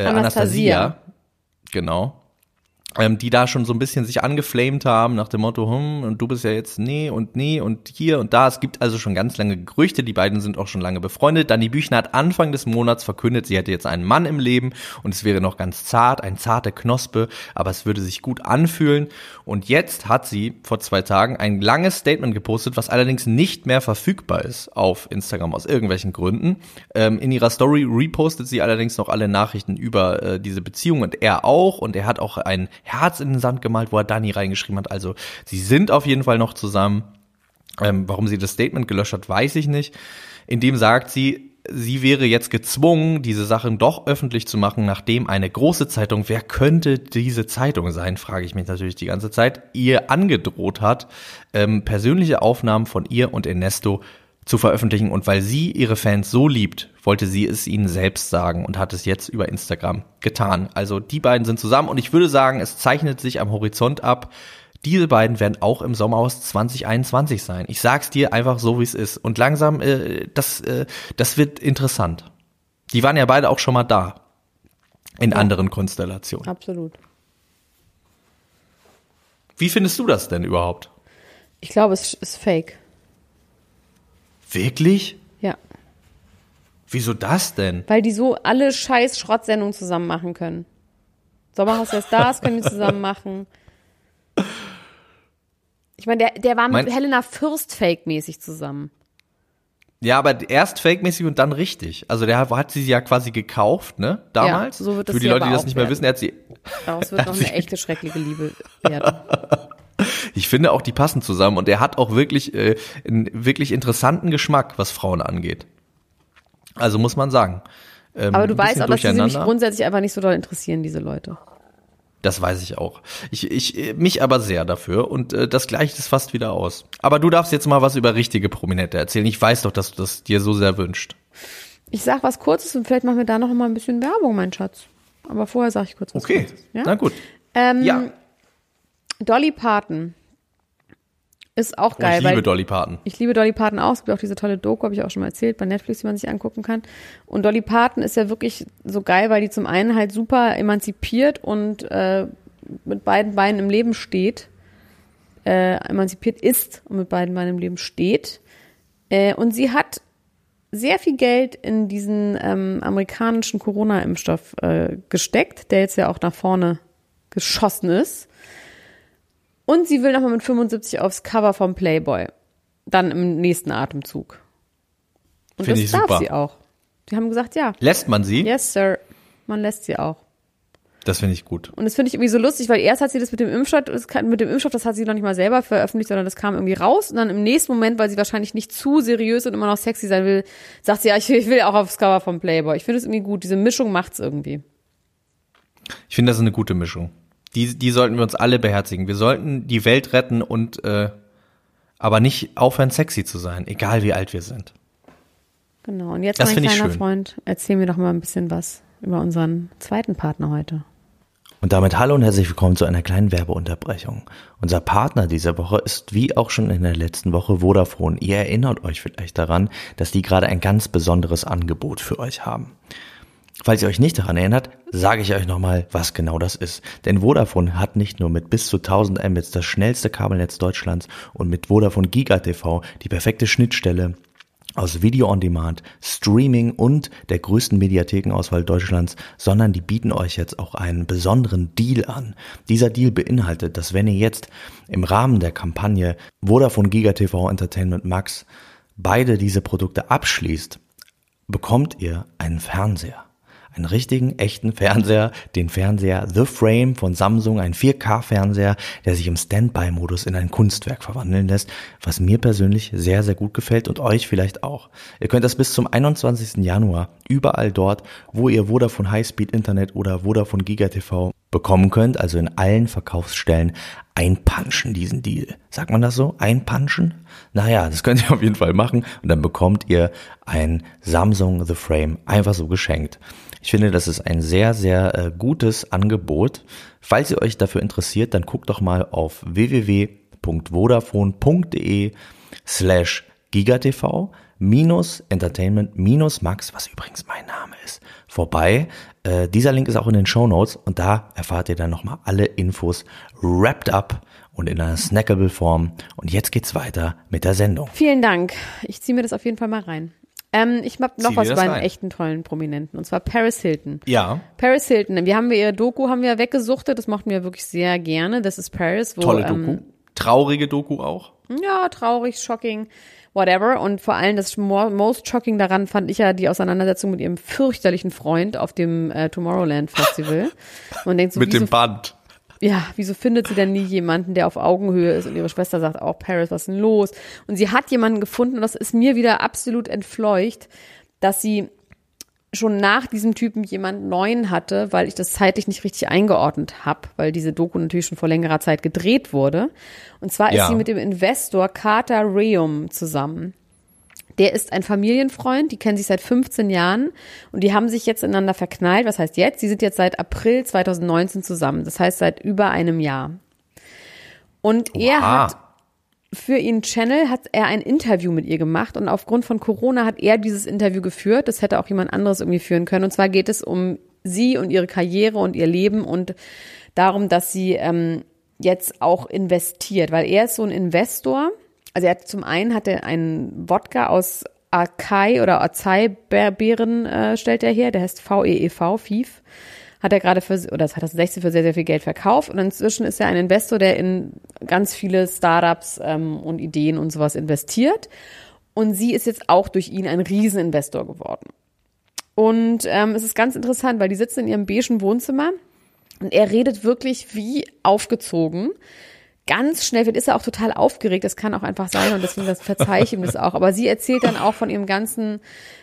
B: genau, die da schon so ein bisschen sich angeflamed haben nach dem Motto, und du bist ja jetzt nee und hier und da. Es gibt also schon ganz lange Gerüchte, die beiden sind auch schon lange befreundet. Dani Büchner hat Anfang des Monats verkündet, sie hätte jetzt einen Mann im Leben und es wäre noch ganz zart, eine zarte Knospe, aber es würde sich gut anfühlen. Und jetzt hat sie vor 2 Tagen ein langes Statement gepostet, was allerdings nicht mehr verfügbar ist auf Instagram aus irgendwelchen Gründen. In ihrer Story repostet sie allerdings noch alle Nachrichten über diese Beziehung und er auch. Und er hat auch ein Herz in den Sand gemalt, wo er Dani reingeschrieben hat. Also sie sind auf jeden Fall noch zusammen. Warum sie das Statement gelöscht hat, weiß ich nicht. In dem sagt sie wäre jetzt gezwungen, diese Sachen doch öffentlich zu machen, nachdem eine große Zeitung, wer könnte diese Zeitung sein, frage ich mich natürlich die ganze Zeit, ihr angedroht hat, persönliche Aufnahmen von ihr und Ernesto zu veröffentlichen. Und weil sie ihre Fans so liebt, wollte sie es ihnen selbst sagen und hat es jetzt über Instagram getan. Also die beiden sind zusammen und ich würde sagen, es zeichnet sich am Horizont ab, diese beiden werden auch im Sommerhaus 2021 sein. Ich sag's dir einfach so, wie es ist. Und langsam, das wird interessant. Die waren ja beide auch schon mal da. In anderen Konstellationen.
A: Absolut.
B: Wie findest du das denn überhaupt?
A: Ich glaube, es ist fake.
B: Wirklich?
A: Ja.
B: Wieso das denn?
A: Weil die so alle scheiß Schrottsendungen zusammen machen können. Sommerhaus der Stars können die zusammen machen. Ich meine, der war mit Helena Fürst fake-mäßig zusammen.
B: Ja, aber erst fake-mäßig und dann richtig. Also der hat sie ja quasi gekauft, ne? Damals.
A: Ja, so wird das
B: für die Leute, die das nicht mehr wissen, er hat sie.
A: Daraus wird noch eine echte schreckliche Liebe werden.
B: Ich finde auch, die passen zusammen und er hat auch wirklich einen wirklich interessanten Geschmack, was Frauen angeht. Also muss man sagen.
A: Aber du weißt auch, dass sie mich grundsätzlich einfach nicht so doll interessieren, diese Leute.
B: Das weiß ich auch. Mich aber sehr dafür und das gleicht es fast wieder aus. Aber du darfst jetzt mal was über richtige Prominente erzählen. Ich weiß doch, dass du das dir so sehr wünscht.
A: Ich sag was Kurzes und vielleicht machen wir da noch mal ein bisschen Werbung, mein Schatz. Aber vorher sage ich kurz was Kurzes. Ja?
B: Na gut.
A: Ja. Dolly Parton ist auch geil.
B: Ich liebe Dolly Parton.
A: Ich liebe Dolly Parton auch. Es gibt auch diese tolle Doku, habe ich auch schon mal erzählt, bei Netflix, die man sich angucken kann. Und Dolly Parton ist ja wirklich so geil, weil die zum einen halt super emanzipiert und mit beiden Beinen im Leben steht. Emanzipiert ist und mit beiden Beinen im Leben steht. Und sie hat sehr viel Geld in diesen amerikanischen Corona-Impfstoff gesteckt, der jetzt ja auch nach vorne geschossen ist. Und sie will nochmal mit 75 aufs Cover vom Playboy. Dann im nächsten Atemzug. Und
B: Finde
A: das darf sie auch. Die haben gesagt, ja.
B: Lässt man sie?
A: Yes, sir. Man lässt sie auch.
B: Das finde ich gut.
A: Und das finde ich irgendwie so lustig, weil erst hat sie das mit dem Impfstoff, das hat sie noch nicht mal selber veröffentlicht, sondern das kam irgendwie raus. Und dann im nächsten Moment, weil sie wahrscheinlich nicht zu seriös und immer noch sexy sein will, sagt sie, ja, ich will auch aufs Cover vom Playboy. Ich finde es irgendwie gut. Diese Mischung macht's irgendwie.
B: Ich finde, das ist eine gute Mischung. Die sollten wir uns alle beherzigen. Wir sollten die Welt retten und aber nicht aufhören, sexy zu sein, egal wie alt wir sind.
A: Genau. Und jetzt,
B: das
A: mein kleiner
B: schön.
A: Freund, erzähl mir doch mal ein bisschen was über unseren zweiten Partner heute.
C: Und damit hallo und herzlich willkommen zu einer kleinen Werbeunterbrechung. Unser Partner dieser Woche ist wie auch schon in der letzten Woche Vodafone. Ihr erinnert euch vielleicht daran, dass die gerade ein ganz besonderes Angebot für euch haben. Falls ihr euch nicht daran erinnert, sage ich euch nochmal, was genau das ist. Denn Vodafone hat nicht nur mit bis zu 1000 Mbits das schnellste Kabelnetz Deutschlands und mit Vodafone Giga TV die perfekte Schnittstelle aus Video on Demand, Streaming und der größten Mediathekenauswahl Deutschlands, sondern die bieten euch jetzt auch einen besonderen Deal an. Dieser Deal beinhaltet, dass wenn ihr jetzt im Rahmen der Kampagne Vodafone Giga TV Entertainment Max beide diese Produkte abschließt, bekommt ihr einen Fernseher. Einen richtigen, echten Fernseher, den Fernseher The Frame von Samsung, ein 4K-Fernseher, der sich im Standby-Modus in ein Kunstwerk verwandeln lässt, was mir persönlich sehr, sehr gut gefällt und euch vielleicht auch. Ihr könnt das bis zum 21. Januar überall dort, wo ihr Vodafone Highspeed Internet oder Vodafone Giga TV bekommen könnt, also in allen Verkaufsstellen, einpunchen diesen Deal. Sagt man das so? Einpunchen? Naja, das könnt ihr auf jeden Fall machen und dann bekommt ihr ein Samsung The Frame einfach so geschenkt. Ich finde, das ist ein sehr, sehr gutes Angebot. Falls ihr euch dafür interessiert, dann guckt doch mal auf www.vodafone.de/gigatv Entertainment-Max, was übrigens mein Name ist, vorbei. Dieser Link ist auch in den Shownotes und da erfahrt ihr dann nochmal alle Infos wrapped up und in einer snackable Form. Und jetzt geht's weiter mit der Sendung.
A: Vielen Dank. Ich ziehe mir das auf jeden Fall mal rein. Ich hab noch was bei einem echten tollen Prominenten, und zwar Paris Hilton.
B: Ja.
A: Paris Hilton, ihre Doku haben wir weggesuchtet, das mochten wir wirklich sehr gerne. Das ist Paris.
B: Tolle Doku. Traurige Doku auch.
A: Ja, traurig, shocking, whatever. Und vor allem das most shocking daran fand ich ja die Auseinandersetzung mit ihrem fürchterlichen Freund auf dem Tomorrowland Festival. Man denkt so,
B: mit dem Band.
A: Ja, wieso findet sie denn nie jemanden, der auf Augenhöhe ist? Und ihre Schwester sagt auch, Paris, was ist denn los? Und sie hat jemanden gefunden, und das ist mir wieder absolut entfleucht, dass sie schon nach diesem Typen jemanden neuen hatte, weil ich das zeitlich nicht richtig eingeordnet habe, weil diese Doku natürlich schon vor längerer Zeit gedreht wurde. Und zwar ist sie mit dem Investor Carter Reum zusammen. Der ist ein Familienfreund, die kennen sich seit 15 Jahren und die haben sich jetzt ineinander verknallt. Was heißt jetzt? Sie sind jetzt seit April 2019 zusammen. Das heißt seit über einem Jahr. Und er hat für ihren Channel ein Interview mit ihr gemacht und aufgrund von Corona hat er dieses Interview geführt. Das hätte auch jemand anderes irgendwie führen können. Und zwar geht es um sie und ihre Karriere und ihr Leben und darum, dass sie jetzt auch investiert, weil er ist so ein Investor. Also zum einen hat er einen Wodka aus Acai oder Acai-Beeren stellt er her, der heißt VEEV, FIF. Hat er gerade das hat er 16 für sehr, sehr viel Geld verkauft und inzwischen ist er ein Investor, der in ganz viele Startups und Ideen und sowas investiert. Und sie ist jetzt auch durch ihn ein Rieseninvestor geworden. Und es ist ganz interessant, weil die sitzen in ihrem beigen Wohnzimmer und er redet wirklich wie aufgezogen. Ganz schnell ist er auch total aufgeregt, das kann auch einfach sein und deswegen verzeihe ich ihm das auch. Aber sie erzählt dann auch von ihrem ganzen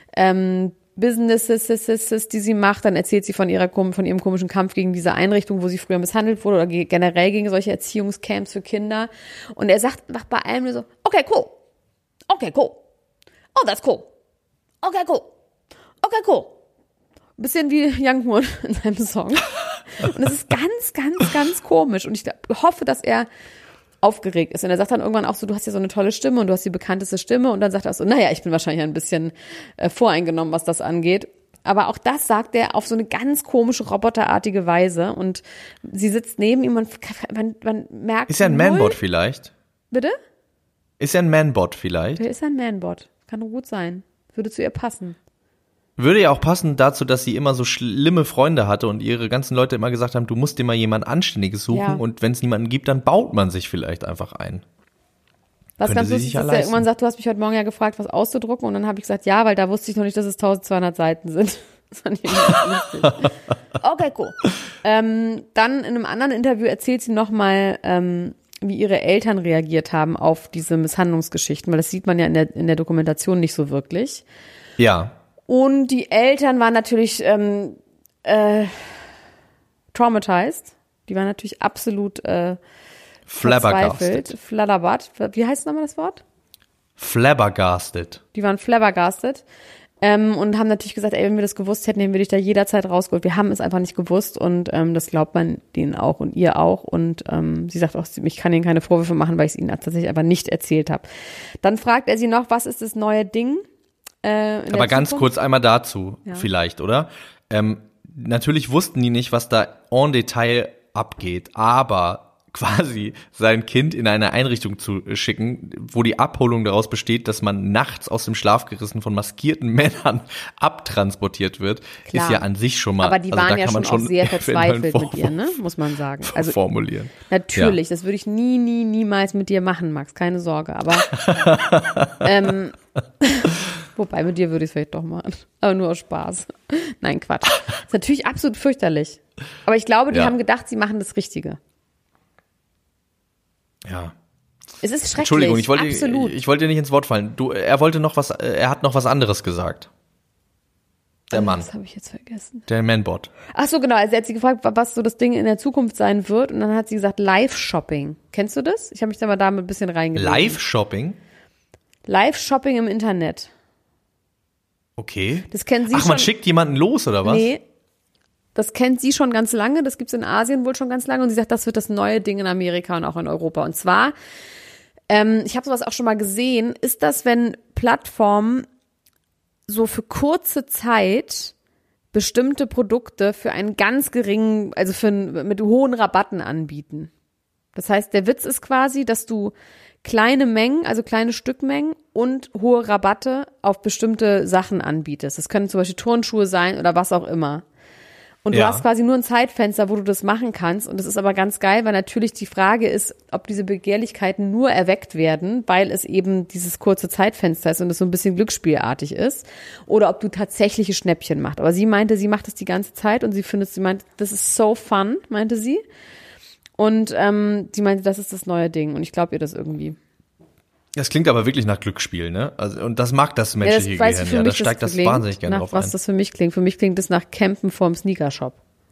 A: Businesses, die sie macht. Dann erzählt sie von ihrem komischen Kampf gegen diese Einrichtung, wo sie früher misshandelt wurde oder generell gegen solche Erziehungscamps für Kinder. Und er sagt bei allem nur so, okay, cool. Oh, that's cool. Okay, cool. Ein bisschen wie Young Moon in seinem Song. Und es ist ganz, ganz, ganz komisch. Und ich hoffe, dass er aufgeregt ist. Und er sagt dann irgendwann auch so, du hast ja so eine tolle Stimme und du hast die bekannteste Stimme. Und dann sagt er auch so, naja, ich bin wahrscheinlich ein bisschen voreingenommen, was das angeht. Aber auch das sagt er auf so eine ganz komische, roboterartige Weise. Und sie sitzt neben ihm und man merkt.
B: Ist er ein Manbot vielleicht?
A: Bitte?
B: Ist er ein Manbot vielleicht?
A: Der ist ein Manbot. Kann doch gut sein. Würde zu ihr passen.
B: Würde ja auch passen dazu, dass sie immer so schlimme Freunde hatte und ihre ganzen Leute immer gesagt haben, du musst dir mal jemand Anständiges suchen und wenn es niemanden gibt, dann baut man sich vielleicht einfach ein.
A: Was ganz lustig ist, dass er irgendwann sagt, du hast mich heute Morgen ja gefragt, was auszudrucken und dann habe ich gesagt, ja, weil da wusste ich noch nicht, dass es 1200 Seiten sind. Das fand ich lustig. Okay, cool. Dann in einem anderen Interview erzählt sie nochmal, wie ihre Eltern reagiert haben auf diese Misshandlungsgeschichten, weil das sieht man ja in der Dokumentation nicht so wirklich.
B: Ja.
A: Und die Eltern waren natürlich traumatized. Die waren natürlich absolut
B: flabbergasted.
A: Wie heißt nochmal das Wort?
B: Flabbergasted.
A: Die waren flabbergasted. Und haben natürlich gesagt, ey, wenn wir das gewusst hätten, hätten wir dich da jederzeit rausgeholt. Wir haben es einfach nicht gewusst und das glaubt man denen auch und ihr auch. Und sie sagt auch, ich kann ihnen keine Vorwürfe machen, weil ich es ihnen tatsächlich einfach nicht erzählt habe. Dann fragt er sie noch, was ist das neue Ding?
B: Aber ganz kurz einmal dazu vielleicht, oder? Natürlich wussten die nicht, was da en Detail abgeht, aber quasi sein Kind in eine Einrichtung zu schicken, wo die Abholung daraus besteht, dass man nachts aus dem Schlaf gerissen von maskierten Männern abtransportiert wird,
A: Klar.
B: Ist ja an sich schon mal.
A: Aber die waren ja schon auch sehr verzweifelt mit ihr, ne? Muss man sagen. Also
B: formulieren.
A: Natürlich, das würde ich niemals mit dir machen, Max, keine Sorge. Aber wobei, mit dir würde ich es vielleicht doch machen. Aber nur aus Spaß. Nein, Quatsch. Ist natürlich absolut fürchterlich. Aber ich glaube, die haben gedacht, sie machen das Richtige.
B: Ja.
A: Es ist schrecklich.
B: Entschuldigung, ich
A: absolut.
B: ich wollte dir nicht ins Wort fallen. Er hat noch was anderes gesagt. Der Mann.
A: Das habe ich jetzt vergessen.
B: Der Manbot.
A: Ach so, genau. Also er hat sie gefragt, was so das Ding in der Zukunft sein wird. Und dann hat sie gesagt, Live-Shopping. Kennst du das? Ich habe mich da mal damit ein bisschen reingelegt.
B: Live-Shopping?
A: Live-Shopping im Internet.
B: Okay.
A: Das kennen Sie schon.
B: Ach, man schickt jemanden los, oder was?
A: Nee. Das kennt sie schon ganz lange, das gibt's in Asien wohl schon ganz lange und sie sagt, das wird das neue Ding in Amerika und auch in Europa. Und zwar, ich habe sowas auch schon mal gesehen, ist das, wenn Plattformen so für kurze Zeit bestimmte Produkte für einen ganz geringen, also mit hohen Rabatten anbieten. Das heißt, der Witz ist quasi, dass du kleine Mengen, also kleine Stückmengen und hohe Rabatte auf bestimmte Sachen anbietest. Das können zum Beispiel Turnschuhe sein oder was auch immer. Und du hast quasi nur ein Zeitfenster, wo du das machen kannst. Und das ist aber ganz geil, weil natürlich die Frage ist, ob diese Begehrlichkeiten nur erweckt werden, weil es eben dieses kurze Zeitfenster ist und es so ein bisschen glücksspielartig ist. Oder ob du tatsächliche Schnäppchen machst. Aber sie meinte, sie macht das die ganze Zeit und sie meint, das ist so fun, meinte sie. Und sie meinte, das ist das neue Ding. Und ich glaube ihr das irgendwie.
B: Das klingt aber wirklich nach Glücksspiel, ne? Also, und das mag das menschliche Gehirn, ja. Da steigt das wahnsinnig gerne drauf ein.
A: Was das für mich klingt. Für mich klingt das nach Campen vorm Sneakershop.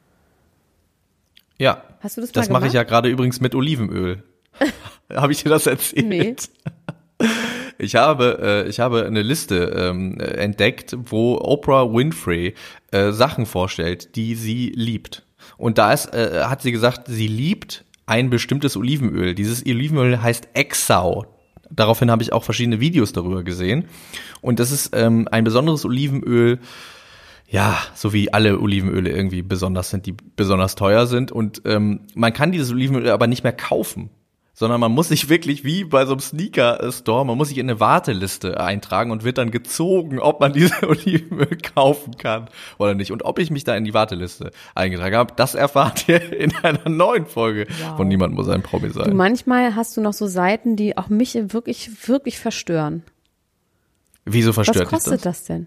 B: Ja.
A: Hast du das mal gemacht?
B: Das mache ich ja gerade übrigens mit Olivenöl. Habe ich dir das erzählt?
A: Nee.
B: Ich habe eine Liste entdeckt, wo Oprah Winfrey Sachen vorstellt, die sie liebt. Und da hat sie gesagt, sie liebt ein bestimmtes Olivenöl. Dieses Olivenöl heißt Exau. Daraufhin habe ich auch verschiedene Videos darüber gesehen. Und das ist ein besonderes Olivenöl, ja, so wie alle Olivenöle irgendwie besonders sind, die besonders teuer sind. Und man kann dieses Olivenöl aber nicht mehr kaufen, sondern man muss sich wirklich wie bei so einem Sneaker-Store, man muss sich in eine Warteliste eintragen und wird dann gezogen, ob man dieses Olivenöl kaufen kann oder nicht. Und ob ich mich da in die Warteliste eingetragen habe, das erfahrt ihr in einer neuen Folge von Niemand muss ein Promi sein.
A: Du, manchmal hast du noch so Seiten, die auch mich wirklich, wirklich verstören.
B: Wieso verstört dich das?
A: Was kostet das denn?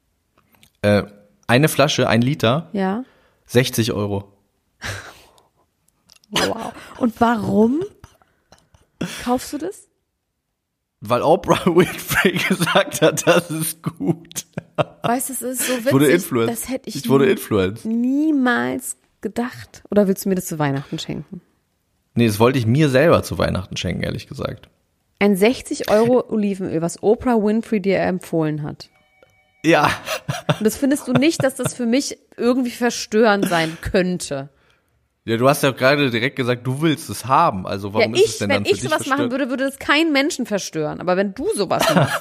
B: Eine Flasche, 1 Liter,
A: Ja.
B: 60 €.
A: Wow. Und warum kaufst du das?
B: Weil Oprah Winfrey gesagt hat, das ist gut.
A: Weißt du, es ist so witzig. Das hätte ich niemals gedacht. Oder willst du mir das zu Weihnachten schenken?
B: Nee, das wollte ich mir selber zu Weihnachten schenken, ehrlich gesagt.
A: Ein 60 € Olivenöl, was Oprah Winfrey dir empfohlen hat.
B: Ja.
A: Und das findest du nicht, dass das für mich irgendwie verstörend sein könnte?
B: Ja, du hast ja gerade direkt gesagt, du willst es haben. Also warum ist es denn dann für dich verstört?
A: Wenn ich sowas machen würde, würde das keinen Menschen verstören. Aber wenn du sowas machst,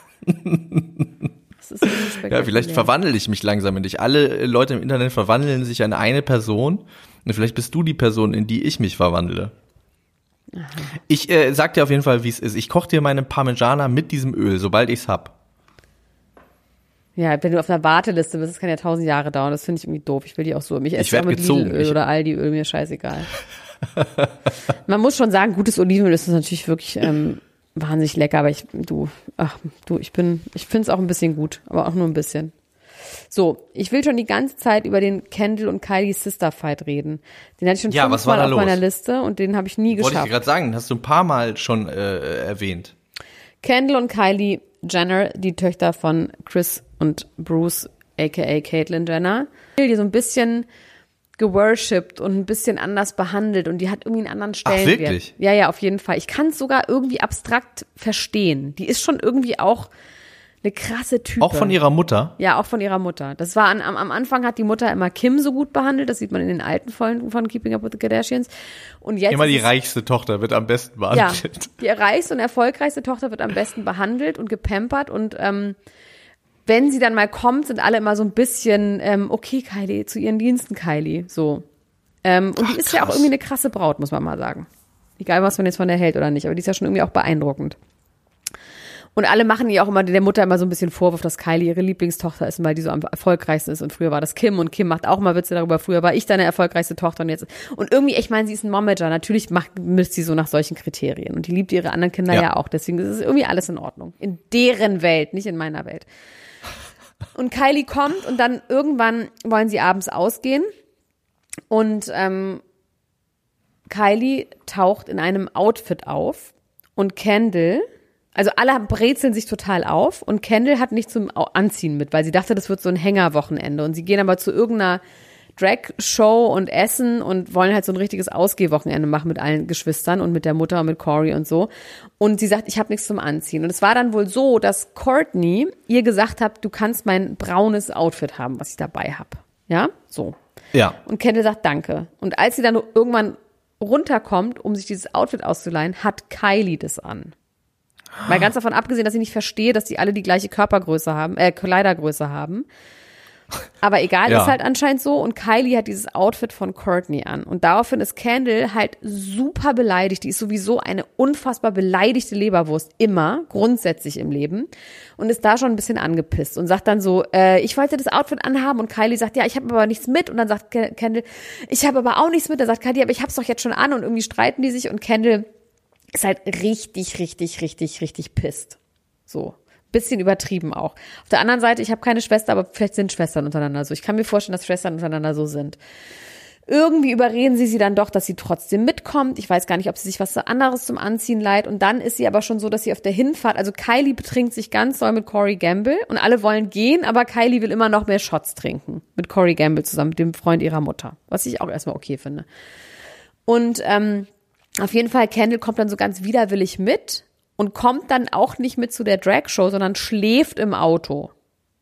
A: das ist irgendwie spektakulär.
B: Ja, vielleicht verwandle ich mich langsam in dich. Alle Leute im Internet verwandeln sich in eine Person. Und vielleicht bist du die Person, in die ich mich verwandle. Aha. Ich sag dir auf jeden Fall, wie es ist. Ich koche dir meine Parmigiana mit diesem Öl, sobald ich's hab.
A: Ja, wenn du auf einer Warteliste bist, das kann ja 1000 Jahre dauern, das finde ich irgendwie doof. Ich will die auch so. Ich esse auch mit Lidl-Öl oder Aldi-Öl, mir scheißegal. Man muss schon sagen, gutes Olivenöl ist natürlich wirklich wahnsinnig lecker, aber ich finde es auch ein bisschen gut, aber auch nur ein bisschen. So, ich will schon die ganze Zeit über den Kendall und Kylie Sister Fight reden. Den hatte ich schon 5-mal auf meiner Liste und den habe ich nie geschafft.
B: Wollte ich dir gerade sagen, hast du ein paar Mal schon erwähnt.
A: Kendall und Kylie Jenner, die Töchter von Chris und Bruce, aka Caitlyn Jenner, die so ein bisschen geworshipped und ein bisschen anders behandelt und die hat irgendwie einen anderen Stellenwert.
B: Ach, wirklich?
A: Ja, auf jeden Fall. Ich kann es sogar irgendwie abstrakt verstehen. Die ist schon irgendwie auch Eine krasse Type.
B: Auch von ihrer Mutter?
A: Ja, auch von ihrer Mutter. Das war am Anfang hat die Mutter immer Kim so gut behandelt, das sieht man in den alten Folgen von Keeping Up with the Kardashians. Und jetzt
B: immer die reichste Tochter wird am besten behandelt.
A: Ja, die reichste und erfolgreichste Tochter wird am besten behandelt und gepampert und wenn sie dann mal kommt, sind alle immer so ein bisschen, okay, Kylie, zu ihren Diensten, Kylie, so. Und die ist ja auch irgendwie eine krasse Braut, muss man mal sagen. Egal, was man jetzt von der hält oder nicht, aber die ist ja schon irgendwie auch beeindruckend. Und alle machen ihr auch immer, der Mutter immer so ein bisschen Vorwurf, dass Kylie ihre Lieblingstochter ist, weil die so am erfolgreichsten ist. Und früher war das Kim und Kim macht auch mal Witze darüber. Früher war ich deine erfolgreichste Tochter und jetzt. Und irgendwie, ich meine, sie ist ein Momager. Natürlich misst sie so nach solchen Kriterien. Und die liebt ihre anderen Kinder ja auch. Deswegen ist es irgendwie alles in Ordnung. In deren Welt, nicht in meiner Welt. Und Kylie kommt und dann irgendwann wollen sie abends ausgehen. Und Kylie taucht in einem Outfit auf und Kendall, also alle brezeln sich total auf und Kendall hat nichts zum Anziehen mit, weil sie dachte, das wird so ein Hängerwochenende und sie gehen aber zu irgendeiner Drag-Show und essen und wollen halt so ein richtiges Ausgehwochenende machen mit allen Geschwistern und mit der Mutter und mit Corey und so. Und sie sagt, ich habe nichts zum Anziehen. Und es war dann wohl so, dass Courtney ihr gesagt hat, du kannst mein braunes Outfit haben, was ich dabei habe. Ja, so.
B: Ja.
A: Und Kendall sagt danke. Und als sie dann irgendwann runterkommt, um sich dieses Outfit auszuleihen, hat Kylie das an. Mal ganz davon abgesehen, dass ich nicht verstehe, dass die alle die gleiche Körpergröße haben, Kleidergröße haben. Aber egal, ist halt anscheinend so. Und Kylie hat dieses Outfit von Courtney an. Und daraufhin ist Kendall halt super beleidigt. Die ist sowieso eine unfassbar beleidigte Leberwurst. Immer, grundsätzlich im Leben. Und ist da schon ein bisschen angepisst. Und sagt dann so, ich wollte das Outfit anhaben. Und Kylie sagt, ja, ich habe aber nichts mit. Und dann sagt Kendall, ich habe aber auch nichts mit. Dann sagt Kylie, aber ich hab's doch jetzt schon an. Und irgendwie streiten die sich. Und Kendall ist halt richtig pisst. So. Bisschen übertrieben auch. Auf der anderen Seite, ich habe keine Schwester, aber vielleicht sind Schwestern untereinander so. Ich kann mir vorstellen, dass Schwestern untereinander so sind. Irgendwie überreden sie dann doch, dass sie trotzdem mitkommt. Ich weiß gar nicht, ob sie sich was anderes zum Anziehen leiht. Und dann ist sie aber schon so, dass sie auf der Hinfahrt, also Kylie betrinkt sich ganz doll mit Corey Gamble und alle wollen gehen, aber Kylie will immer noch mehr Shots trinken. Mit Corey Gamble zusammen, mit dem Freund ihrer Mutter. Was ich auch erstmal okay finde. Und auf jeden Fall, Kendall kommt dann so ganz widerwillig mit. Und kommt dann auch nicht mit zu der Drag-Show, sondern schläft im Auto.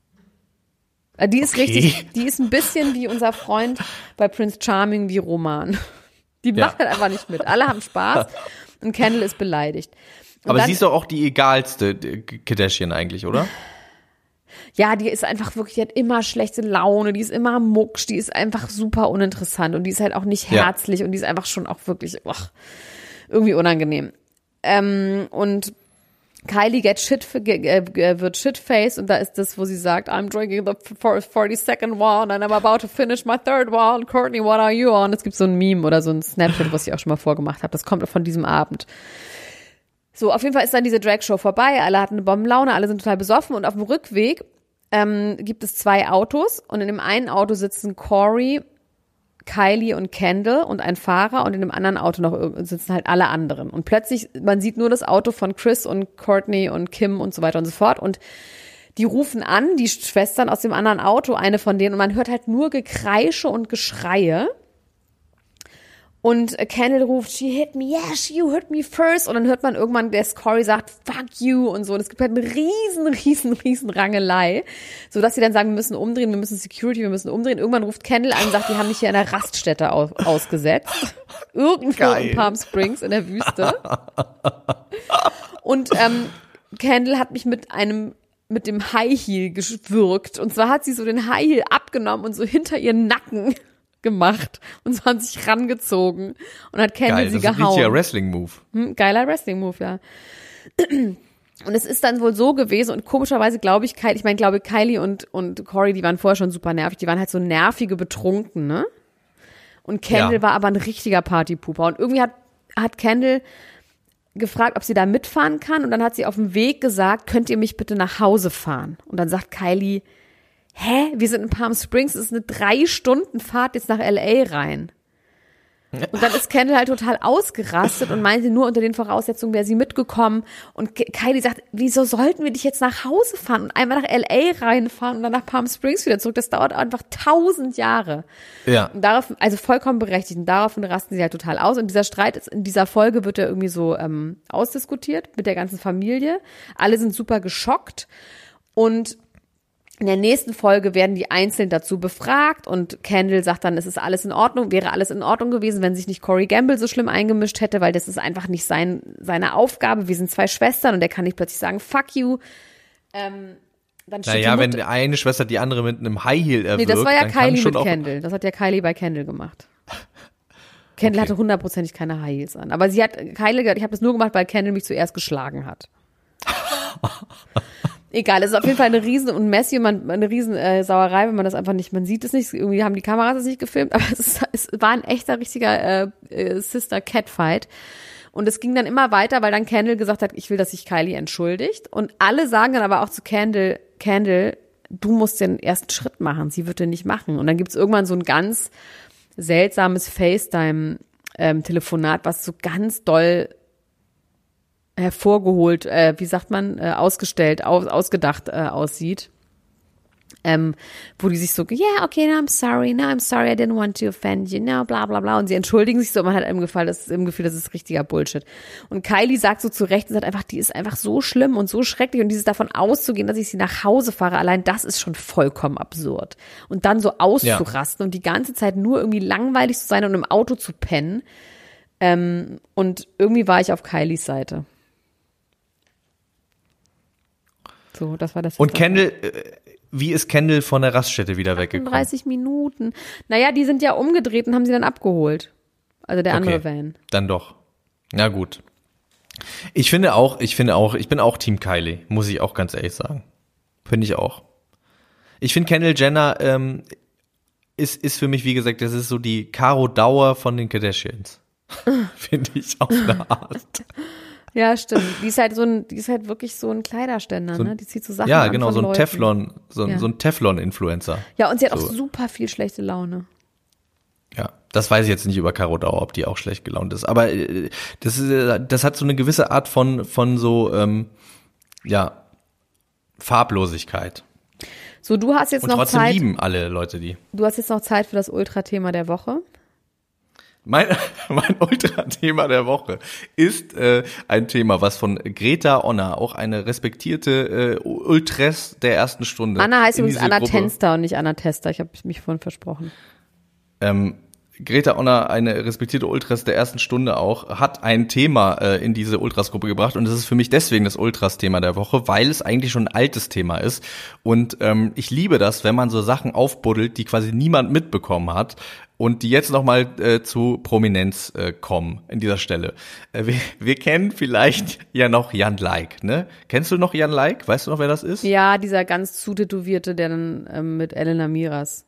A: Die ist richtig, die ist ein bisschen wie unser Freund bei Prince Charming, wie Roman. Die macht halt einfach nicht mit. Alle haben Spaß und Kendall ist beleidigt. Und
B: aber
A: dann,
B: sie ist doch auch die egalste Kardashian eigentlich, oder?
A: Ja, die ist einfach wirklich, die hat immer schlechte Laune, die ist immer mucksch, die ist einfach super uninteressant und die ist halt auch nicht herzlich und die ist einfach schon auch wirklich irgendwie unangenehm. Und Kylie wird shitfaced und da ist das, wo sie sagt, I'm drinking the 42nd one and I'm about to finish my third one. Courtney, what are you on? Es gibt so ein Meme oder so ein Snapchat, was ich auch schon mal vorgemacht habe. Das kommt von diesem Abend. So, auf jeden Fall ist dann diese Drag-Show vorbei. Alle hatten eine Bombenlaune, alle sind total besoffen und auf dem Rückweg gibt es 2 Autos und in dem einen Auto sitzen Corey, Kylie und Kendall und ein Fahrer und in dem anderen Auto noch sitzen halt alle anderen. Und plötzlich, man sieht nur das Auto von Chris und Courtney und Kim und so weiter und so fort. Und die rufen an, die Schwestern aus dem anderen Auto, eine von denen, und man hört halt nur Gekreische und Geschreie. Und Kendall ruft, she hit me, yes, you hit me first. Und dann hört man irgendwann, der Corey sagt, fuck you und so. Und es gibt halt eine riesen Rangelei, sodass sie dann sagen, wir müssen umdrehen, wir müssen Security, wir müssen umdrehen. Irgendwann ruft Kendall an und sagt, die haben mich hier in einer Raststätte ausgesetzt. Irgendwo in Palm Springs in der Wüste. Und Kendall hat mich mit dem High Heel gewürgt. Und zwar hat sie so den High Heel abgenommen und so hinter ihren Nacken gemacht und so an sich rangezogen und hat Kendall sie gehauen. Das ist ein richtiger
B: Wrestling-Move.
A: Geiler Wrestling-Move, ja. Und es ist dann wohl so gewesen und komischerweise glaube ich Kylie und Corey, die waren vorher schon super nervig, die waren halt so nervige Betrunkene. Und Kendall war aber ein richtiger Partypooper und irgendwie hat Kendall gefragt, ob sie da mitfahren kann und dann hat sie auf dem Weg gesagt, könnt ihr mich bitte nach Hause fahren? Und dann sagt Kylie, wir sind in Palm Springs, es ist eine 3-Stunden-Fahrt jetzt nach L.A. rein. Und dann ist Kendall halt total ausgerastet und meinte, nur unter den Voraussetzungen wäre sie mitgekommen. Und Kylie sagt, wieso sollten wir dich jetzt nach Hause fahren und einmal nach L.A. reinfahren und dann nach Palm Springs wieder zurück? Das dauert einfach 1000 Jahre. Ja. Und darauf, also vollkommen berechtigt. Und daraufhin rasten sie halt total aus. Und dieser Streit in dieser Folge wird ja irgendwie so ausdiskutiert mit der ganzen Familie. Alle sind super geschockt. Und in der nächsten Folge werden die einzeln dazu befragt und Kendall sagt dann, es ist alles in Ordnung, wäre alles in Ordnung gewesen, wenn sich nicht Corey Gamble so schlimm eingemischt hätte, weil das ist einfach nicht seine Aufgabe. Wir sind 2 Schwestern und er kann nicht plötzlich sagen, fuck you. Dann
B: naja, wenn eine Schwester die andere mit einem High Heel erwürgt,
A: nee, das war ja
B: dann kann
A: Kylie
B: schon
A: mit
B: auch
A: Kendall. Das hat ja Kylie bei Kendall gemacht. Kendall hatte 100%ig keine High Heels an. Aber Kylie gesagt, ich habe das nur gemacht, weil Kendall mich zuerst geschlagen hat. Egal, es ist auf jeden Fall eine riesen und messy und eine riesen Sauerei, wenn man das einfach nicht, man sieht es nicht, irgendwie haben die Kameras das nicht gefilmt, aber es war ein echter, richtiger Sister-Cat-Fight. Und es ging dann immer weiter, weil dann Kendall gesagt hat, ich will, dass sich Kylie entschuldigt. Und alle sagen dann aber auch zu Kendall, du musst den ersten Schritt machen, sie wird den nicht machen. Und dann gibt's irgendwann so ein ganz seltsames FaceTime-Telefonat, was so ganz doll hervorgeholt, ausgestellt, ausgedacht aussieht. Wo die sich so, yeah, okay, no, I'm sorry, I didn't want to offend you, no, bla bla bla. Und sie entschuldigen sich so, man hat im Gefühl, das ist richtiger Bullshit. Und Kylie sagt so zu Recht und sagt einfach, die ist einfach so schlimm und so schrecklich und dieses davon auszugehen, dass ich sie nach Hause fahre, allein das ist schon vollkommen absurd. Und dann so auszurasten und die ganze Zeit nur irgendwie langweilig zu sein und im Auto zu pennen. Und irgendwie war ich auf Kylies Seite. So, das war das.
B: Und Kendall, wie ist Kendall von der Raststätte wieder weggekommen?
A: 30 Minuten. Naja, die sind ja umgedreht und haben sie dann abgeholt. Also der andere Van.
B: Dann doch. Na gut. Ich bin auch Team Kylie, muss ich auch ganz ehrlich sagen. Finde ich auch. Ich finde Kendall Jenner ist für mich, wie gesagt, das ist so die Caro Dauer von den Kardashians. Finde ich auf eine Art.
A: Ja, stimmt. Die ist halt wirklich so ein Kleiderständer, ne? Die zieht so Sachen an.
B: Ja, genau,
A: von
B: so ein
A: Leuten.
B: so ein Teflon-Influencer.
A: Ja, und sie hat auch super viel schlechte Laune.
B: Ja, das weiß ich jetzt nicht über Caro Dauer, ob die auch schlecht gelaunt ist. Aber das hat so eine gewisse Art von so, Farblosigkeit.
A: So, du hast jetzt
B: und
A: noch
B: trotzdem
A: Zeit.
B: Lieben alle Leute die.
A: Du hast jetzt noch Zeit für das Ultra-Thema der Woche.
B: Mein Ultra-Thema der Woche ist ein Thema, was von Greta Onner, auch eine respektierte Ultress der ersten Stunde.
A: Anna heißt übrigens Anna
B: Gruppe,
A: Tenster und nicht Anna Tester. Ich habe mich vorhin versprochen.
B: Greta Onner, eine respektierte Ultras der ersten Stunde auch, hat ein Thema in diese Ultras-Gruppe gebracht und das ist für mich deswegen das Ultras-Thema der Woche, weil es eigentlich schon ein altes Thema ist und ich liebe das, wenn man so Sachen aufbuddelt, die quasi niemand mitbekommen hat und die jetzt nochmal zu Prominenz kommen in dieser Stelle. Wir kennen vielleicht ja noch Jan Like, ne? Kennst du noch Jan Like? Weißt du noch, wer das ist?
A: Ja, dieser ganz zutätowierte, der dann mit Elena Miras.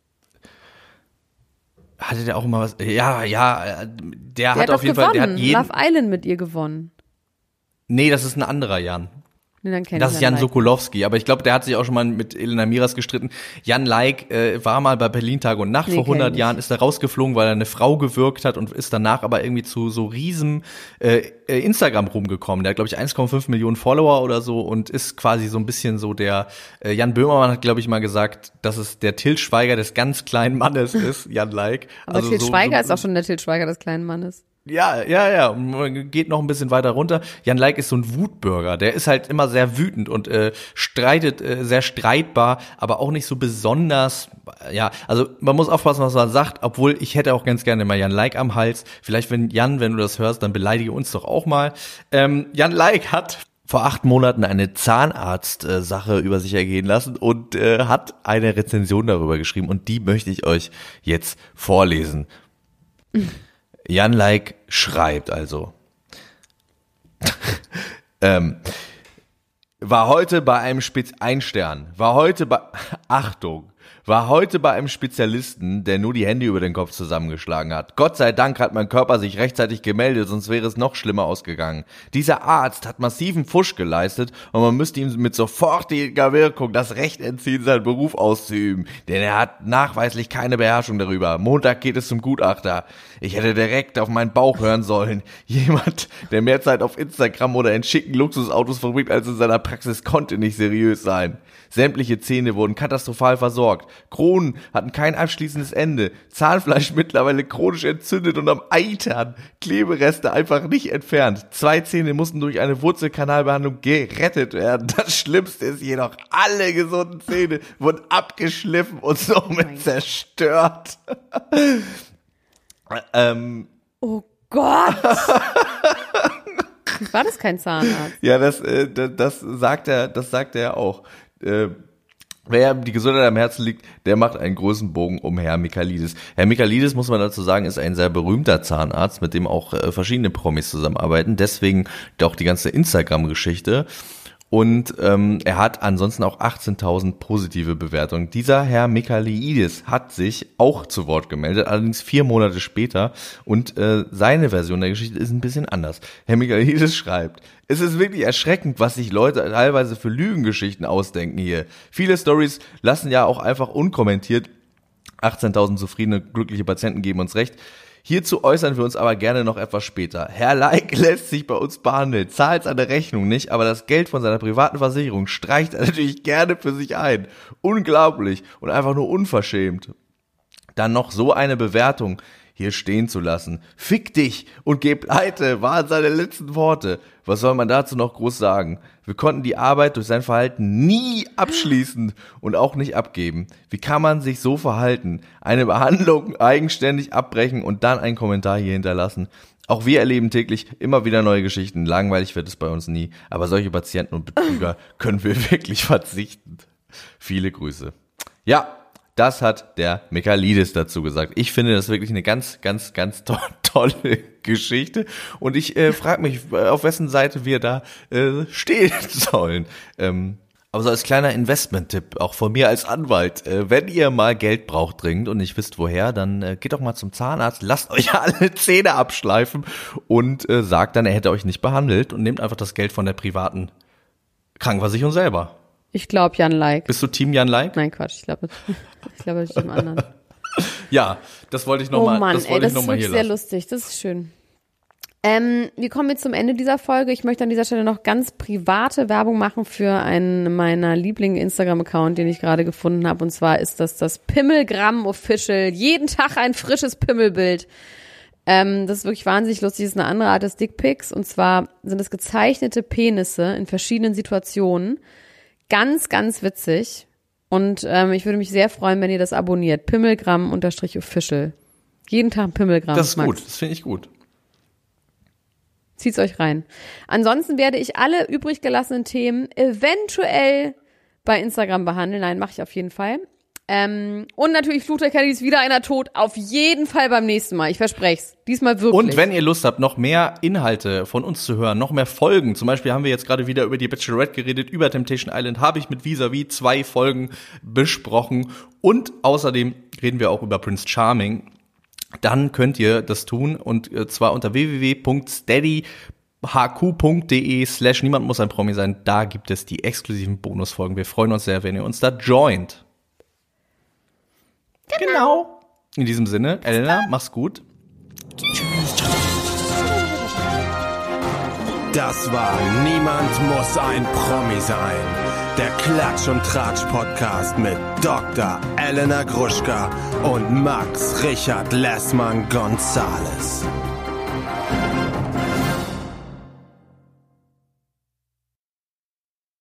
B: Hatte der auch immer was? Ja, der hat auf jeden
A: gewonnen.
B: Fall, der hat jeden.
A: Love Island mit ihr gewonnen.
B: Nee, das ist ein anderer Jan.
A: Nee, dann kenn
B: Das
A: ich
B: ist Jan
A: Like.
B: Sokolowski, aber ich glaube, der hat sich auch schon mal mit Elena Miras gestritten. Jan Like war mal bei Berlin Tag und Nacht vor 100 Jahren, ist da rausgeflogen, weil er eine Frau gewürgt hat und ist danach aber irgendwie zu so riesen Instagram rumgekommen. Der hat, glaube ich, 1,5 Millionen Follower oder so und ist quasi so ein bisschen so der Jan Böhmermann hat, glaube ich, mal gesagt, dass es der Til Schweiger des ganz kleinen Mannes ist, Jan Like.
A: Aber
B: also
A: Til Schweiger ist auch schon der Til Schweiger des kleinen Mannes.
B: Ja. Und man geht noch ein bisschen weiter runter. Jan Like ist so ein Wutbürger. Der ist halt immer sehr wütend und streitet sehr streitbar, aber auch nicht so besonders. Ja, also man muss aufpassen, was man sagt. Obwohl ich hätte auch ganz gerne mal Jan Like am Hals. Vielleicht, wenn du das hörst, dann beleidige uns doch auch mal. Jan Like hat vor 8 Monaten eine Zahnarzt-Sache über sich ergehen lassen und hat eine Rezension darüber geschrieben. Und die möchte ich euch jetzt vorlesen. Jan Like schreibt also, war heute bei einem Spezialisten, der nur die Hände über den Kopf zusammengeschlagen hat. Gott sei Dank hat mein Körper sich rechtzeitig gemeldet, sonst wäre es noch schlimmer ausgegangen. Dieser Arzt hat massiven Fusch geleistet und man müsste ihm mit sofortiger Wirkung das Recht entziehen, seinen Beruf auszuüben, denn er hat nachweislich keine Beherrschung darüber. Montag geht es zum Gutachter. Ich hätte direkt auf meinen Bauch hören sollen. Jemand, der mehr Zeit auf Instagram oder in schicken Luxusautos verbringt als in seiner Praxis, konnte nicht seriös sein. Sämtliche Zähne wurden katastrophal versorgt. versorgt. Kronen hatten kein abschließendes Ende. Zahnfleisch mittlerweile chronisch entzündet und am Eitern. Klebereste einfach nicht entfernt. 2 Zähne mussten durch eine Wurzelkanalbehandlung gerettet werden. Das Schlimmste ist jedoch, alle gesunden Zähne wurden abgeschliffen und somit zerstört.
A: Oh Gott! War das kein Zahnarzt?
B: Ja, das sagt er auch. Wer die Gesundheit am Herzen liegt, der macht einen großen Bogen um Herr Michailidis. Herr Michailidis, muss man dazu sagen, ist ein sehr berühmter Zahnarzt, mit dem auch verschiedene Promis zusammenarbeiten. Deswegen auch die ganze Instagram-Geschichte. Und er hat ansonsten auch 18.000 positive Bewertungen. Dieser Herr Michailidis hat sich auch zu Wort gemeldet, allerdings 4 Monate später. Und seine Version der Geschichte ist ein bisschen anders. Herr Michailidis schreibt: Es ist wirklich erschreckend, was sich Leute teilweise für Lügengeschichten ausdenken hier. Viele Stories lassen ja auch einfach unkommentiert. 18.000 zufriedene, glückliche Patienten geben uns recht. Hierzu äußern wir uns aber gerne noch etwas später. Herr Like lässt sich bei uns behandeln, zahlt seine Rechnung nicht, aber das Geld von seiner privaten Versicherung streicht er natürlich gerne für sich ein. Unglaublich und einfach nur unverschämt. Dann noch so eine Bewertung hier stehen zu lassen. Fick dich und geh pleite, waren seine letzten Worte. Was soll man dazu noch groß sagen? Wir konnten die Arbeit durch sein Verhalten nie abschließen und auch nicht abgeben. Wie kann man sich so verhalten? Eine Behandlung eigenständig abbrechen und dann einen Kommentar hier hinterlassen. Auch wir erleben täglich immer wieder neue Geschichten. Langweilig wird es bei uns nie. Aber solche Patienten und Betrüger können wir wirklich verzichten. Viele Grüße. Ja, das hat der Michailidis dazu gesagt. Ich finde das wirklich eine ganz, ganz, ganz tolle Geschichte. Und ich frage mich, auf wessen Seite wir da stehen sollen. Aber so als kleiner Investment-Tipp, auch von mir als Anwalt, wenn ihr mal Geld braucht dringend und nicht wisst woher, dann geht doch mal zum Zahnarzt, lasst euch alle Zähne abschleifen und sagt dann, er hätte euch nicht behandelt und nehmt einfach das Geld von der privaten Krankenversicherung selber.
A: Ich glaube Jan Like.
B: Bist du Team Jan Like?
A: Nein, Quatsch. Ich glaube dem anderen.
B: Ja, das wollte ich nochmal
A: das
B: hier
A: ist
B: lassen.
A: wirklich sehr lustig. Das ist schön. Wir kommen jetzt zum Ende dieser Folge. Ich möchte an dieser Stelle noch ganz private Werbung machen für einen meiner Liebling-Instagram-Account, den ich gerade gefunden habe. Und zwar ist das Pimmelgramm Official. Jeden Tag ein frisches Pimmelbild. Das ist wirklich wahnsinnig lustig. Das ist eine andere Art des Dickpics. Und zwar sind es gezeichnete Penisse in verschiedenen Situationen. Ganz, ganz witzig. Und ich würde mich sehr freuen, wenn ihr das abonniert. Pimmelgramm_official. Jeden Tag ein Pimmelgramm.
B: Das ist Max. Gut, das finde ich gut.
A: Zieht's euch rein. Ansonsten werde ich alle übrig gelassenen Themen eventuell bei Instagram behandeln. Nein, mache ich auf jeden Fall. Und natürlich Fluch der Kennedy ist wieder einer tot. Auf jeden Fall beim nächsten Mal. Ich verspreche es. Diesmal wirklich.
B: Und wenn ihr Lust habt, noch mehr Inhalte von uns zu hören, noch mehr Folgen. Zum Beispiel haben wir jetzt gerade wieder über die Bachelorette geredet, über Temptation Island habe ich mit Vis-a-vis 2 Folgen besprochen. Und außerdem reden wir auch über Prince Charming. Dann könnt ihr das tun und zwar unter www.steadyhq.de/niemand muss ein Promi sein. Da gibt es die exklusiven Bonusfolgen. Wir freuen uns sehr, wenn ihr uns da joint. Genau. In diesem Sinne, Elena, mach's gut.
D: Das war Niemand muss ein Promi sein. Der Klatsch- und Tratsch-Podcast mit Dr. Elena Gruschka und Max Richard Lessmann Gonzales.